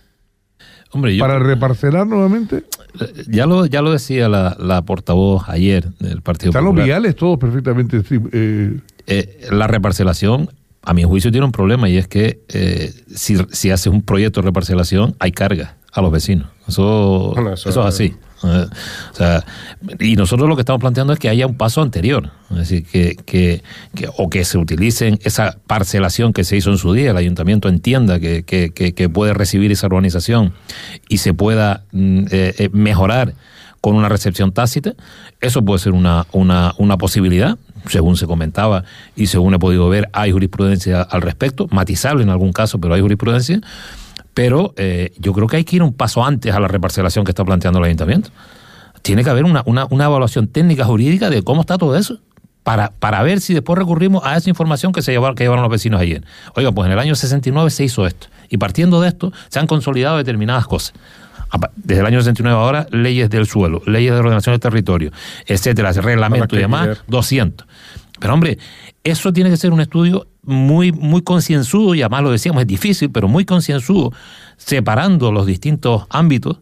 Hombre, yo, para reparcelar nuevamente. Ya lo ya lo decía la, la portavoz ayer del Partido Están Popular. Están los viales todos perfectamente. Eh, eh, la reparcelación, a mi juicio, tiene un problema, y es que eh, si, si haces un proyecto de reparcelación, hay carga a los vecinos. Eso, bueno, eso, eso es así. Eh, o sea, y nosotros lo que estamos planteando es que haya un paso anterior, es decir, que, que, que o que se utilicen esa parcelación que se hizo en su día, el ayuntamiento entienda que, que, que, que puede recibir esa urbanización y se pueda eh, eh, mejorar con una recepción tácita. Eso puede ser una, una, una posibilidad, según se comentaba y según he podido ver, hay jurisprudencia al respecto, matizable en algún caso, pero hay jurisprudencia. Pero eh, yo creo que hay que ir un paso antes a la reparcelación que está planteando el ayuntamiento. Tiene que haber una, una, una evaluación técnica jurídica de cómo está todo eso, para, para ver si después recurrimos a esa información que se llevaron, que llevaron los vecinos ayer. Oiga, pues en el año sesenta y nueve se hizo esto, y partiendo de esto se han consolidado determinadas cosas. Desde el año sesenta y nueve ahora, leyes del suelo, leyes de ordenación del territorio, etcétera, reglamento y demás, doscientos. Pero hombre, eso tiene que ser un estudio muy muy concienzudo, y además lo decíamos, es difícil, pero muy concienzudo, separando los distintos ámbitos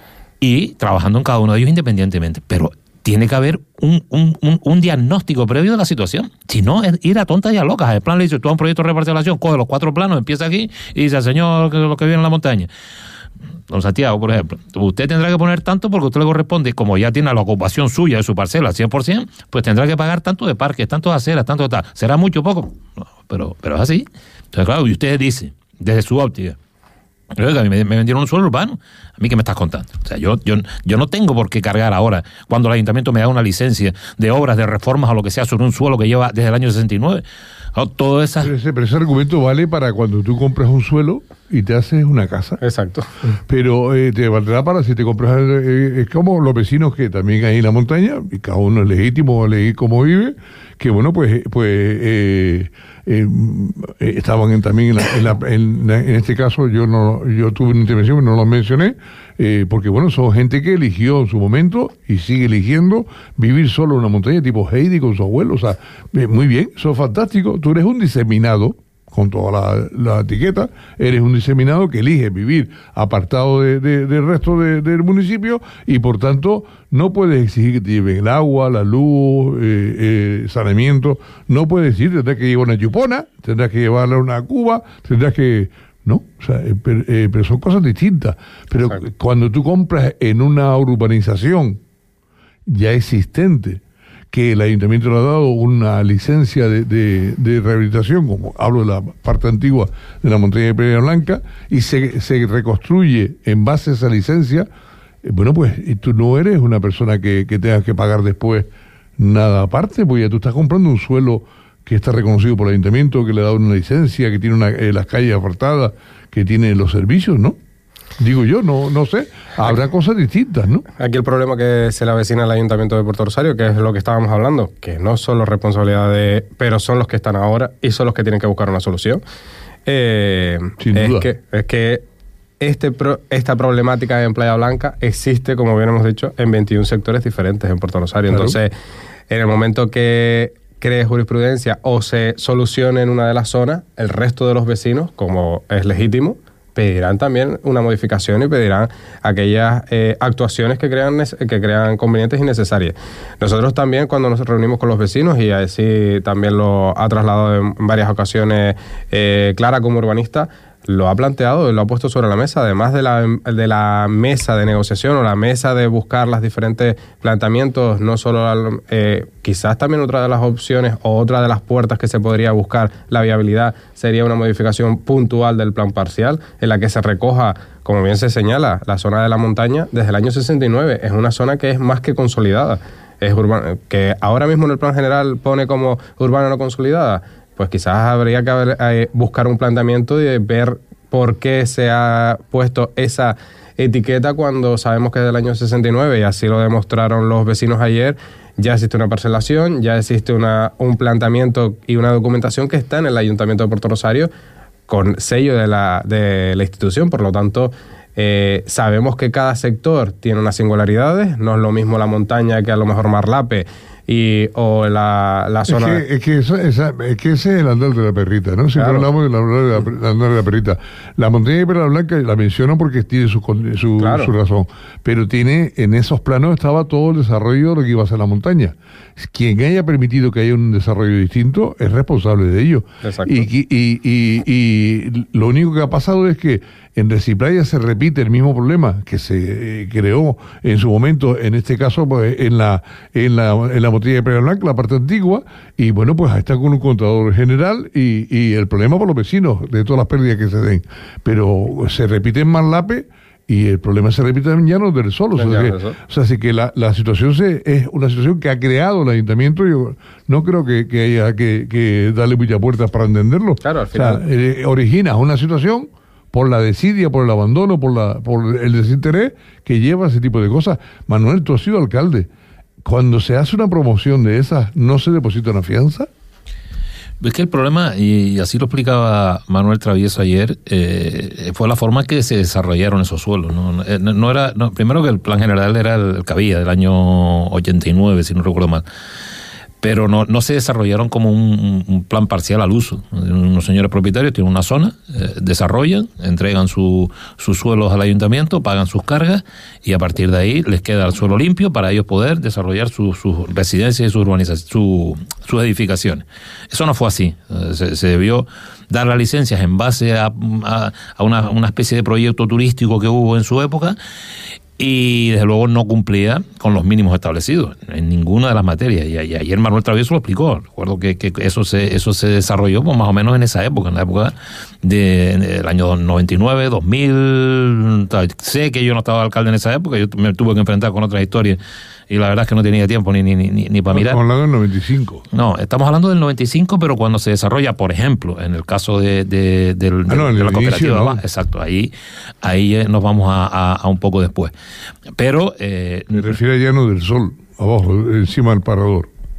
y trabajando en cada uno de ellos independientemente. Pero tiene que haber un, un, un, un diagnóstico previo de la situación. Si no, es ir a tontas y a locas. El plan le dice, tú a un proyecto de reparcelación, coge los cuatro planos, empieza aquí y dice, señor, lo que viene en la montaña. Don Santiago, por ejemplo, usted tendrá que poner tanto porque a usted le corresponde, como ya tiene la ocupación suya de su parcela al cien por ciento, pues tendrá que pagar tanto de parques, tanto de aceras, tanto de tal. ¿Será mucho o poco? No, pero, pero es así. Entonces, claro, y usted dice, desde su óptica, oiga, a mí me, me vendieron un suelo urbano, ¿a mí qué me estás contando? O sea, yo, yo, yo no tengo por qué cargar ahora, cuando el ayuntamiento me da una licencia de obras, de reformas o lo que sea sobre un suelo que lleva desde el año sesenta y nueve. No, todo esa... pero, ese, pero ese argumento vale para cuando tú compras un suelo y te haces una casa. Exacto. Pero eh, te valdrá para si te compras... Eh, es como los vecinos que también hay en la montaña, y cada uno es legítimo, elegir cómo vive, que bueno, pues... pues eh, Eh, eh, estaban en, también en, la, en, la, en, la, en este caso yo no yo tuve una intervención pero no lo mencioné eh, porque bueno, son gente que eligió en su momento y sigue eligiendo vivir solo en una montaña tipo Heidi con su abuelo, o sea, eh, muy bien, eso es fantástico. Tú eres un diseminado, con toda la, la etiqueta, eres un diseminado que elige vivir apartado de, de, del resto de, del municipio y por tanto no puedes exigir que te lleven el agua, la luz, eh, eh, saneamiento, no puedes decir, tendrás que llevar una chupona, tendrás que llevarla a una cuba, tendrás que... No, o sea, eh, pero, eh, pero son cosas distintas. Pero Exacto. Cuando tú compras en una urbanización ya existente, que el ayuntamiento le ha dado una licencia de, de, de rehabilitación, como hablo de la parte antigua de la montaña de Peña Blanca, y se, se reconstruye en base a esa licencia, eh, bueno, pues tú no eres una persona que, que tengas que pagar después nada aparte, porque ya tú estás comprando un suelo que está reconocido por el ayuntamiento, que le ha dado una licencia, que tiene una, eh, las calles apartadas, que tiene los servicios, ¿no? Digo yo, no no sé, habrá aquí, cosas distintas, ¿no? Aquí el problema que se le avecina al Ayuntamiento de Puerto Rosario, que es lo que estábamos hablando, que no son las responsabilidades, pero son los que están ahora y son los que tienen que buscar una solución. Eh, Sin es duda. Que, es que este pro, esta problemática en Playa Blanca existe, como bien hemos dicho, en veintiún sectores diferentes en Puerto Rosario. Claro. Entonces, en el momento que cree jurisprudencia o se solucione en una de las zonas, el resto de los vecinos, como es legítimo, pedirán también una modificación y pedirán aquellas eh, actuaciones que crean, que crean convenientes y necesarias. Nosotros también, cuando nos reunimos con los vecinos, y así también lo ha trasladado en varias ocasiones eh, Clara como urbanista, lo ha planteado y lo ha puesto sobre la mesa, además de la, de la mesa de negociación o la mesa de buscar los diferentes planteamientos, no solo eh, quizás también otra de las opciones o otra de las puertas que se podría buscar la viabilidad sería una modificación puntual del plan parcial en la que se recoja, como bien se señala, la zona de la montaña desde el año sesenta y nueve, es una zona que es más que consolidada, es urbana, que ahora mismo en el plan general pone como urbana no consolidada. Pues quizás habría que haber, eh, buscar un planteamiento de ver por qué se ha puesto esa etiqueta cuando sabemos que es del año sesenta y nueve, y así lo demostraron los vecinos ayer. Ya existe una parcelación, ya existe una, un planteamiento y una documentación que está en el Ayuntamiento de Puerto Rosario con sello de la, de la institución, por lo tanto... Eh, sabemos que cada sector tiene unas singularidades, no es lo mismo la montaña que a lo mejor Marlape y o la, la zona... Es que, es, que eso, esa, es que ese es el andar de la perrita, ¿no? Siempre claro. hablamos del andar de, la, andar de la perrita. La montaña de Peña Blanca la menciono porque tiene su, su, claro. su razón, pero tiene en esos planos estaba todo el desarrollo de lo que iba a ser la montaña. Quien haya permitido que haya un desarrollo distinto es responsable de ello. Exacto. Y, y, y, y lo único que ha pasado es que en Reciplaya se repite el mismo problema que se eh, creó en su momento, en este caso pues, en la en la en la botella de Peña Blanca, la parte antigua, y bueno, pues está con un contador general y, y el problema por los vecinos de todas las pérdidas que se den. Pero se repite en Marlape y el problema se repite en Llanos del Sol. O sea, que, o sea, así que la, la situación se, es una situación que ha creado el ayuntamiento. Yo no creo que, que haya que, que darle muchas puertas para entenderlo. Claro, al final. O sea, eh, origina una situación por la desidia, por el abandono, por la por el desinterés que lleva a ese tipo de cosas. Manuel, tú has sido alcalde. Cuando se hace una promoción de esas, ¿no se deposita una fianza? Es que el problema, y así lo explicaba Manuel Travieso ayer, eh, fue la forma que se desarrollaron esos suelos. No, no, no era, no, primero que el plan general era el que había, del año ochenta y nueve, si no recuerdo mal. Pero no, no se desarrollaron como un, un plan parcial al uso. Unos señores propietarios tienen una zona, eh, desarrollan, entregan su, sus suelos al ayuntamiento, pagan sus cargas y a partir de ahí les queda el suelo limpio para ellos poder desarrollar sus su residencias y sus urbanizaciones, su, sus edificaciones. Eso no fue así. Se, se debió dar las licencias en base a, a, a una, una especie de proyecto turístico que hubo en su época, y desde luego no cumplía con los mínimos establecidos en ninguna de las materias. Y, y ayer Manuel Travieso lo explicó. Recuerdo que, que eso se eso se desarrolló pues, más o menos en esa época, en la época de, del año noventa y nueve, dos mil. Sé que yo no estaba alcalde en esa época, yo me tuve que enfrentar con otras historias y la verdad es que no tenía tiempo ni, ni, ni, ni para mirar. Estamos hablando del noventa y cinco. No, estamos hablando del noventa y cinco, pero cuando se desarrolla, por ejemplo, en el caso de, de, de, de, ah, no, de la cooperativa, inicio, ¿no? Exacto, ahí, ahí nos vamos a, a, a un poco después. Pero... Eh, Me refiero a Llanos del Sol, abajo, encima del parador.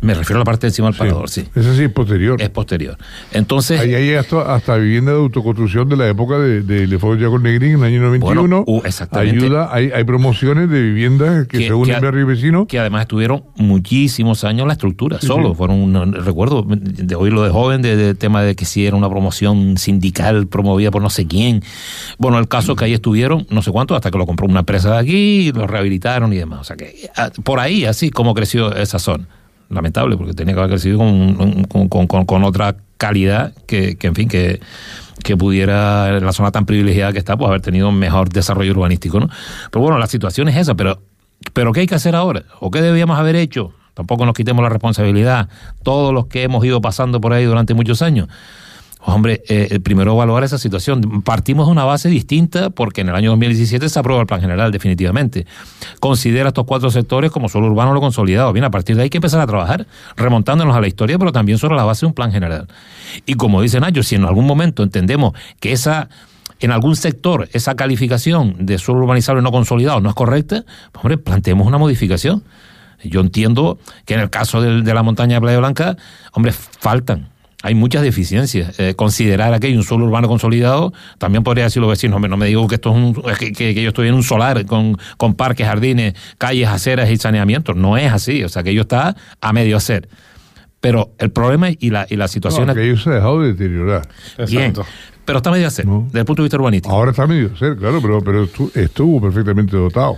Me refiero a la parte de encima del parador, sí. sí. Esa sí es posterior. Es posterior. Entonces... Ahí hay hasta, hasta vivienda de autoconstrucción de la época de, de Leopoldo Jacob Negrín en el año noventa y uno. Bueno, uh, exactamente. Ayuda, hay, hay promociones de viviendas que, que se unen barrio y vecino. Que además estuvieron muchísimos años en la estructura, sí, solo. Sí. Fueron, un, recuerdo de oírlo de joven, de, de tema de que si era una promoción sindical promovida por no sé quién. Bueno, el caso es que ahí estuvieron, no sé cuánto, hasta que lo compró una empresa de aquí, lo rehabilitaron y demás. O sea que por ahí, así como creció esa zona. Lamentable, porque tenía que haber crecido con, con, con, con, con otra calidad que, que en fin, que, que pudiera, en la zona tan privilegiada que está, pues haber tenido un mejor desarrollo urbanístico, ¿no? Pero bueno, la situación es esa, pero, pero ¿qué hay que hacer ahora? ¿O qué debíamos haber hecho? Tampoco nos quitemos la responsabilidad, todos los que hemos ido pasando por ahí durante muchos años. Pues hombre, eh, primero evaluar esa situación. Partimos de una base distinta porque en el año dos mil diecisiete se aprueba el plan general definitivamente. Considera estos cuatro sectores como suelo urbano lo consolidado. Bien, a partir de ahí hay que empezar a trabajar, remontándonos a la historia, pero también sobre la base de un plan general. Y como dice Nacho, si en algún momento entendemos que esa, en algún sector, esa calificación de suelo urbanizable no consolidado no es correcta, pues hombre, planteemos una modificación. Yo entiendo que en el caso de, de la montaña de Playa Blanca, hombre, faltan. Hay muchas deficiencias. Eh, considerar aquello un suelo urbano consolidado, también podría decir los vecinos, no me digo que esto es un, que, que, que yo estoy en un solar con, con parques, jardines, calles, aceras y saneamientos. No es así, o sea, aquello está a medio hacer. Pero el problema y la, y la situación... No, aquello se ha dejado de deteriorar. Bien, exacto. Pero está a medio hacer, no. Desde el punto de vista urbanístico. Ahora está a medio hacer, claro, pero, pero estuvo, estuvo perfectamente dotado.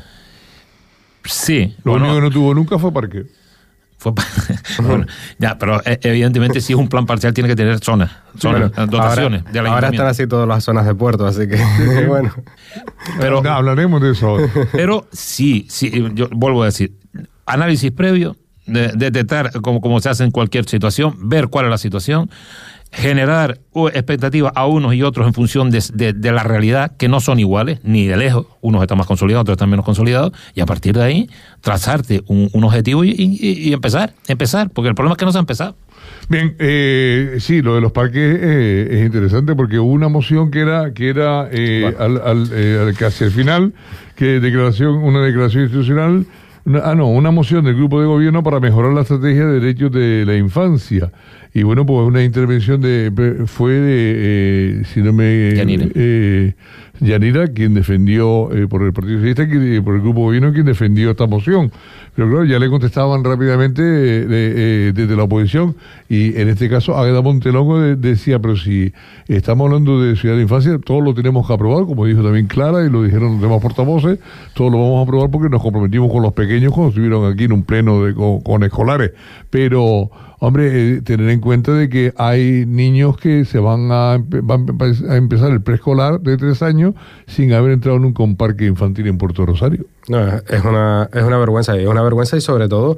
Sí. Lo bueno, único que no tuvo nunca fue parque. Fue bueno, ya, pero evidentemente si es un plan parcial tiene que tener zonas, zonas, bueno, dotaciones. Ahora, de la ahora están así todas las zonas de puerto, así que bueno. Pero no, hablaremos de eso ahora. Pero sí, sí, yo vuelvo a decir, análisis previo, de, de detectar como, como se hace en cualquier situación, ver cuál es la situación, generar expectativas a unos y otros en función de, de, de la realidad, que no son iguales, ni de lejos. Unos están más consolidados, otros están menos consolidados, y a partir de ahí, trazarte un, un objetivo y, y, y empezar, empezar, porque el problema es que no se ha empezado. Bien, eh, sí, lo de los parques eh, es interesante porque hubo una moción que era que era eh, bueno. al, al, eh, al, casi al final, que declaración, una declaración institucional, una, ah no, una moción del grupo de gobierno para mejorar la estrategia de derechos de la infancia. Y bueno, pues una intervención de fue de, eh, si no me... Yanira. Eh, Yanira, quien defendió, eh, por el Partido Socialista, que, por el Grupo Gobierno, quien defendió esta moción. Pero claro, ya le contestaban rápidamente eh, eh, desde la oposición. Y en este caso, Águeda Montelongo de, decía, pero si estamos hablando de ciudad de infancia, todo lo tenemos que aprobar, como dijo también Clara, y lo dijeron los demás portavoces, todo lo vamos a aprobar porque nos comprometimos con los pequeños cuando estuvieron aquí en un pleno de, con, con escolares. Pero... Hombre, eh, tener en cuenta de que hay niños que se van a, van a empezar el preescolar de tres años sin haber entrado nunca a un parque infantil en Puerto Rosario. No, es una, es una vergüenza, es una vergüenza y sobre todo,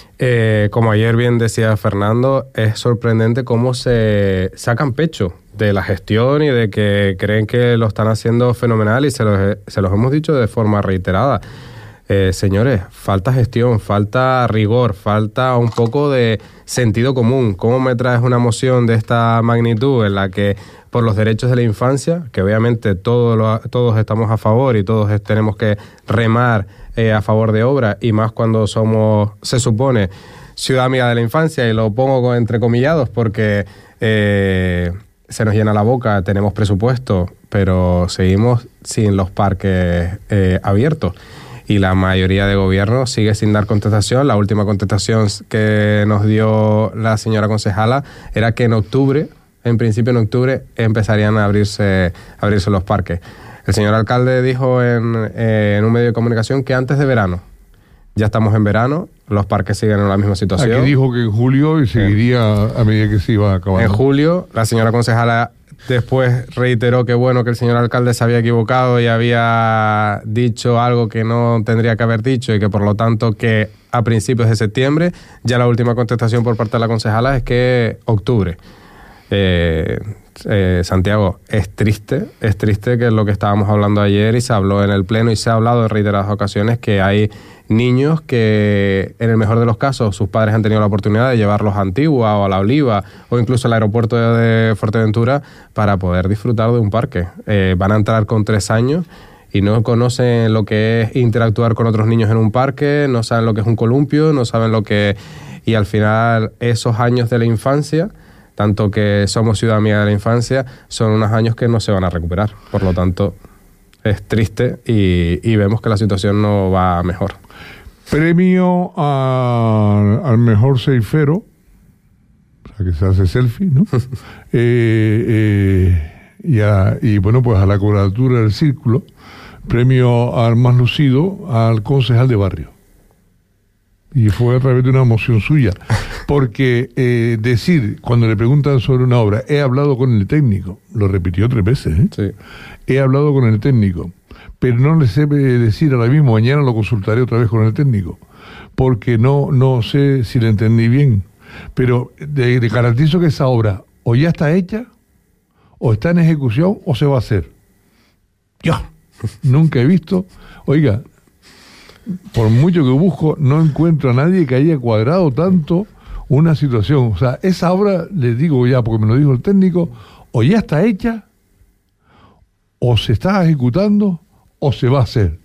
eh, como ayer bien decía Fernando, es sorprendente cómo se sacan pecho de la gestión y de que creen que lo están haciendo fenomenal y se los, se los hemos dicho de forma reiterada. Eh, señores, falta gestión, falta rigor, falta un poco de sentido común. ¿Cómo me traes una moción de esta magnitud en la que por los derechos de la infancia, que obviamente todos, lo, todos estamos a favor y todos tenemos que remar eh, a favor de obra, y más cuando somos, se supone, ciudad amiga de la infancia, y lo pongo entre comillados porque eh, se nos llena la boca, tenemos presupuesto, pero seguimos sin los parques eh, abiertos? Y la mayoría de gobiernos sigue sin dar contestación. La última contestación que nos dio la señora concejala era que en octubre, en principio en octubre, empezarían a abrirse, a abrirse los parques. El señor alcalde dijo en, eh, en un medio de comunicación que antes de verano. Ya estamos en verano, los parques siguen en la misma situación. Aquí dijo que en julio y seguiría a medida que se iba acabando. En julio, la señora concejala después reiteró que bueno, que el señor alcalde se había equivocado y había dicho algo que no tendría que haber dicho y que por lo tanto que a principios de septiembre. Ya la última contestación por parte de la concejala es que octubre. Eh, eh, Santiago, es triste, es triste que es lo que estábamos hablando ayer y se habló en el pleno y se ha hablado en reiteradas ocasiones que hay niños que en el mejor de los casos sus padres han tenido la oportunidad de llevarlos a Antigua o a La Oliva o incluso al aeropuerto de Fuerteventura para poder disfrutar de un parque. Eh, van a entrar con tres años y no conocen lo que es interactuar con otros niños en un parque, no saben lo que es un columpio, no saben lo que... y al final esos años de la infancia, tanto que somos ciudad amiga de la infancia, son unos años que no se van a recuperar. Por lo tanto, es triste y, y vemos que la situación no va mejor. Premio a, al mejor seifero, o sea que se hace selfie, ¿no? eh, eh, y, a, y bueno, pues a la cuadratura del círculo. Premio al más lucido al concejal de barrio. Y fue a través de una moción suya. Porque eh, decir, cuando le preguntan sobre una obra, he hablado con el técnico, lo repitió tres veces, ¿eh? Sí. He hablado con el técnico, pero no le sé decir ahora mismo, mañana lo consultaré otra vez con el técnico, porque no, no sé si le entendí bien. Pero le garantizo que esa obra o ya está hecha, o está en ejecución, o se va a hacer. Yo nunca he visto, oiga, por mucho que busco, no encuentro a nadie que haya cuadrado tanto una situación. O sea, esa obra, les digo ya, porque me lo dijo el técnico, o ya está hecha, o se está ejecutando, o se va a hacer.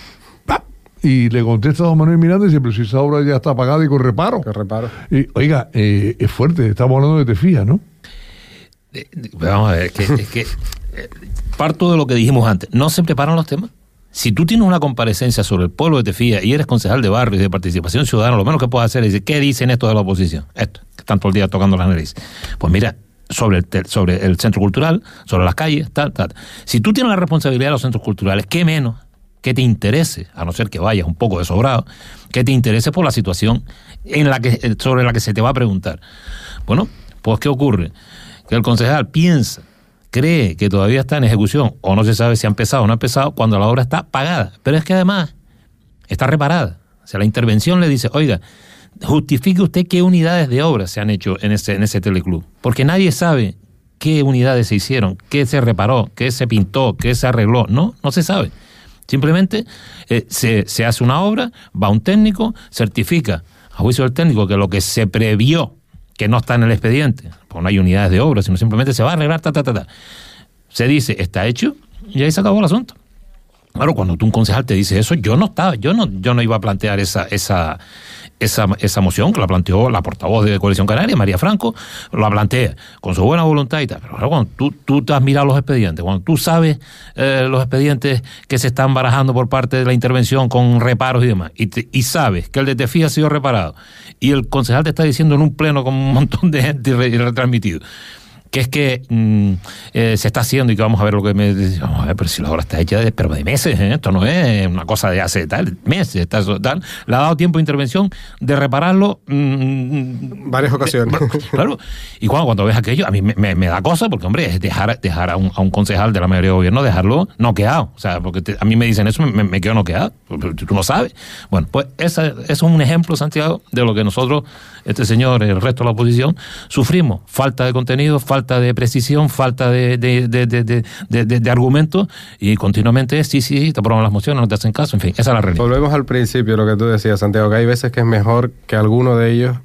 Y le contesta a don Manuel Miranda y dice, pero si esa obra ya está pagada y con reparo. Con reparo. Y, oiga, eh, es fuerte, estamos hablando de Tefía, ¿no? Eh, vamos a ver, es que, es que eh, parto de lo que dijimos antes, no se preparan los temas. Si tú tienes una comparecencia sobre el pueblo de Tefía y eres concejal de barrio y de participación ciudadana, lo menos que puedes hacer es decir, ¿qué dicen estos de la oposición? Esto, que están todo el día tocando las narices. Pues mira, sobre el, sobre el centro cultural, sobre las calles, tal, tal. Si tú tienes la responsabilidad de los centros culturales, ¿qué menos que te interese, a no ser que vayas un poco de sobrado, que te interese por la situación en la que, sobre la que se te va a preguntar? Bueno, pues ¿qué ocurre? Que el concejal piensa, cree que todavía está en ejecución, o no se sabe si ha empezado o no ha empezado, cuando la obra está pagada. Pero es que además está reparada. O sea, la intervención le dice, oiga, justifique usted qué unidades de obra se han hecho en ese, en ese teleclub. Porque nadie sabe qué unidades se hicieron, qué se reparó, qué se pintó, qué se arregló. No, no se sabe. Simplemente eh, se, se hace una obra, va un técnico, certifica a juicio del técnico que lo que se previó, que no está en el expediente, pues no hay unidades de obra, sino simplemente se va a arreglar, ta, ta, ta, ta. Se dice, está hecho, y ahí se acabó el asunto. Claro, cuando tú un concejal te dice eso, yo no estaba, yo no, yo no iba a plantear esa, esa, esa, esa moción que la planteó la portavoz de Coalición Canaria, María Franco, la plantea con su buena voluntad y tal. Pero claro, cuando tú, tú te has mirado los expedientes, cuando tú sabes eh, los expedientes que se están barajando por parte de la intervención con reparos y demás, y, te, y sabes que el de Tefía ha sido reparado, y el concejal te está diciendo en un pleno con un montón de gente y retransmitido, que es que mmm, eh, se está haciendo y que vamos a ver lo que me dice, vamos a ver, pero si la obra está hecha de, pero de meses, ¿eh? Esto no es una cosa de hace tal, meses, está, tal, le ha dado tiempo de intervención de repararlo mmm, varias ocasiones. De, claro, y cuando, cuando ves aquello, a mí me, me, me da cosa, porque hombre, es dejar, dejar a, un, a un concejal de la mayoría de gobierno, dejarlo noqueado, o sea, porque te, a mí me dicen eso, me, me quedo noqueado, pero tú no sabes. Bueno, pues esa, eso es un ejemplo, Santiago, de lo que nosotros, este señor, el resto de la oposición, sufrimos, falta de contenido, falta de precisión, falta de, de, de, de, de, de, de, de argumentos, y continuamente sí, sí, te aprueban las mociones, no te hacen caso, en fin, esa es la realidad. Volvemos al principio, lo que tú decías, Santiago, que hay veces que es mejor que alguno de ellos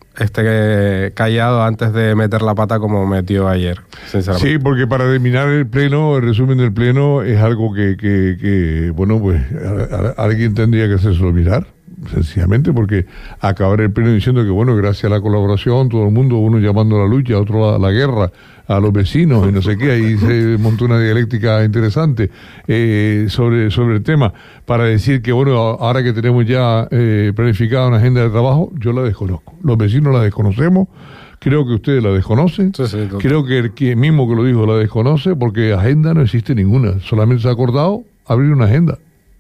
esté callado antes de meter la pata como metió ayer, sinceramente. Sí, porque para terminar el pleno, el resumen del pleno es algo que, que, que bueno, pues a, a, alguien tendría que hacérselo mirar, sencillamente, porque acabar el pleno diciendo que, bueno, gracias a la colaboración, todo el mundo, uno llamando a la lucha, otro a la guerra, a los vecinos y no sé qué, ahí se montó una dialéctica interesante eh, sobre, sobre el tema, para decir que, bueno, ahora que tenemos ya eh, planificada una agenda de trabajo, yo la desconozco. Los vecinos la desconocemos, creo que ustedes la desconocen, sí, sí, creo que el que mismo que lo dijo la desconoce, porque agenda no existe ninguna, solamente se ha acordado abrir una agenda,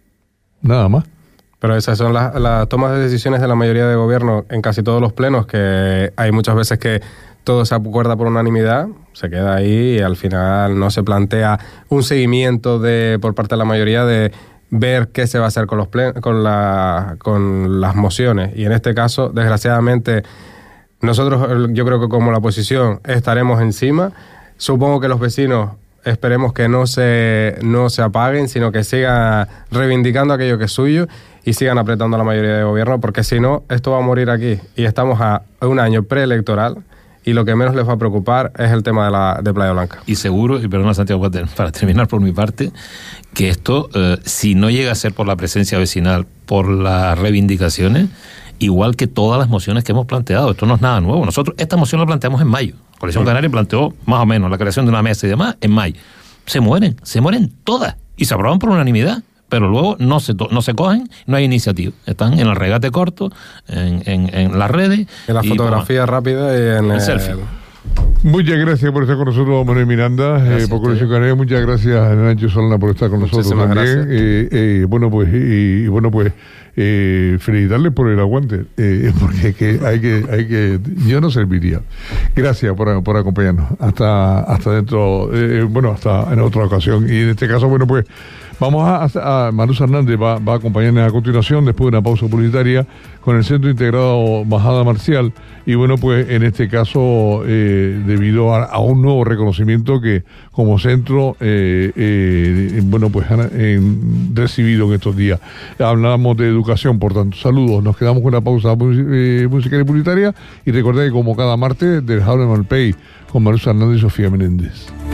nada más. Pero esas son las, las tomas de decisiones de la mayoría de gobierno en casi todos los plenos, que hay muchas veces que todo se acuerda por unanimidad, se queda ahí y al final no se plantea un seguimiento de por parte de la mayoría de ver qué se va a hacer con los plen- con, la, con las mociones. Y en este caso, desgraciadamente, nosotros, yo creo que como la oposición, estaremos encima. Supongo que los vecinos esperemos que no se, no se apaguen, sino que sigan reivindicando aquello que es suyo y sigan apretando a la mayoría de gobierno, porque si no, esto va a morir aquí. Y estamos a un año preelectoral y lo que menos les va a preocupar es el tema de, la, de Playa Blanca. Y seguro, y perdona Santiago, para terminar por mi parte, que esto, eh, si no llega a ser por la presencia vecinal, por las reivindicaciones, igual que todas las mociones que hemos planteado. Esto no es nada nuevo. Nosotros esta moción la planteamos en mayo. Coalición Canaria planteó más o menos la creación de una mesa y demás en mayo. Se mueren, se mueren todas y se aprueban por unanimidad, pero luego no se to- no se cogen, no hay iniciativa. Están en el regate corto, en, en, en las redes. En la fotografía bueno, rápida y en el, el selfie. Muchas gracias por estar con nosotros, Manuel Miranda, eh, por Coalición Canaria. Muchas gracias a Nacho Solana por estar con nosotros Muchísimas también. Eh, eh, bueno, pues, y, y bueno, pues, eh, felicitarles por el aguante, eh, porque que hay que, hay que, yo no serviría. Gracias por, por acompañarnos. Hasta, hasta dentro, eh, bueno, hasta en otra ocasión. Y en este caso, bueno, pues, vamos a, a Manu Hernández va, va a acompañarnos a continuación, después de una pausa publicitaria, con el Centro Integrado Bajada Marcial. Y bueno, pues en este caso, eh, debido a, a un nuevo reconocimiento que como centro, eh, eh, bueno, pues han eh, recibido en estos días. Hablamos de educación, por tanto, saludos. Nos quedamos con una pausa eh, musical y publicitaria. Y recordad que como cada martes, del Harlem al Pay, con Manu Hernández y Sofía Menéndez.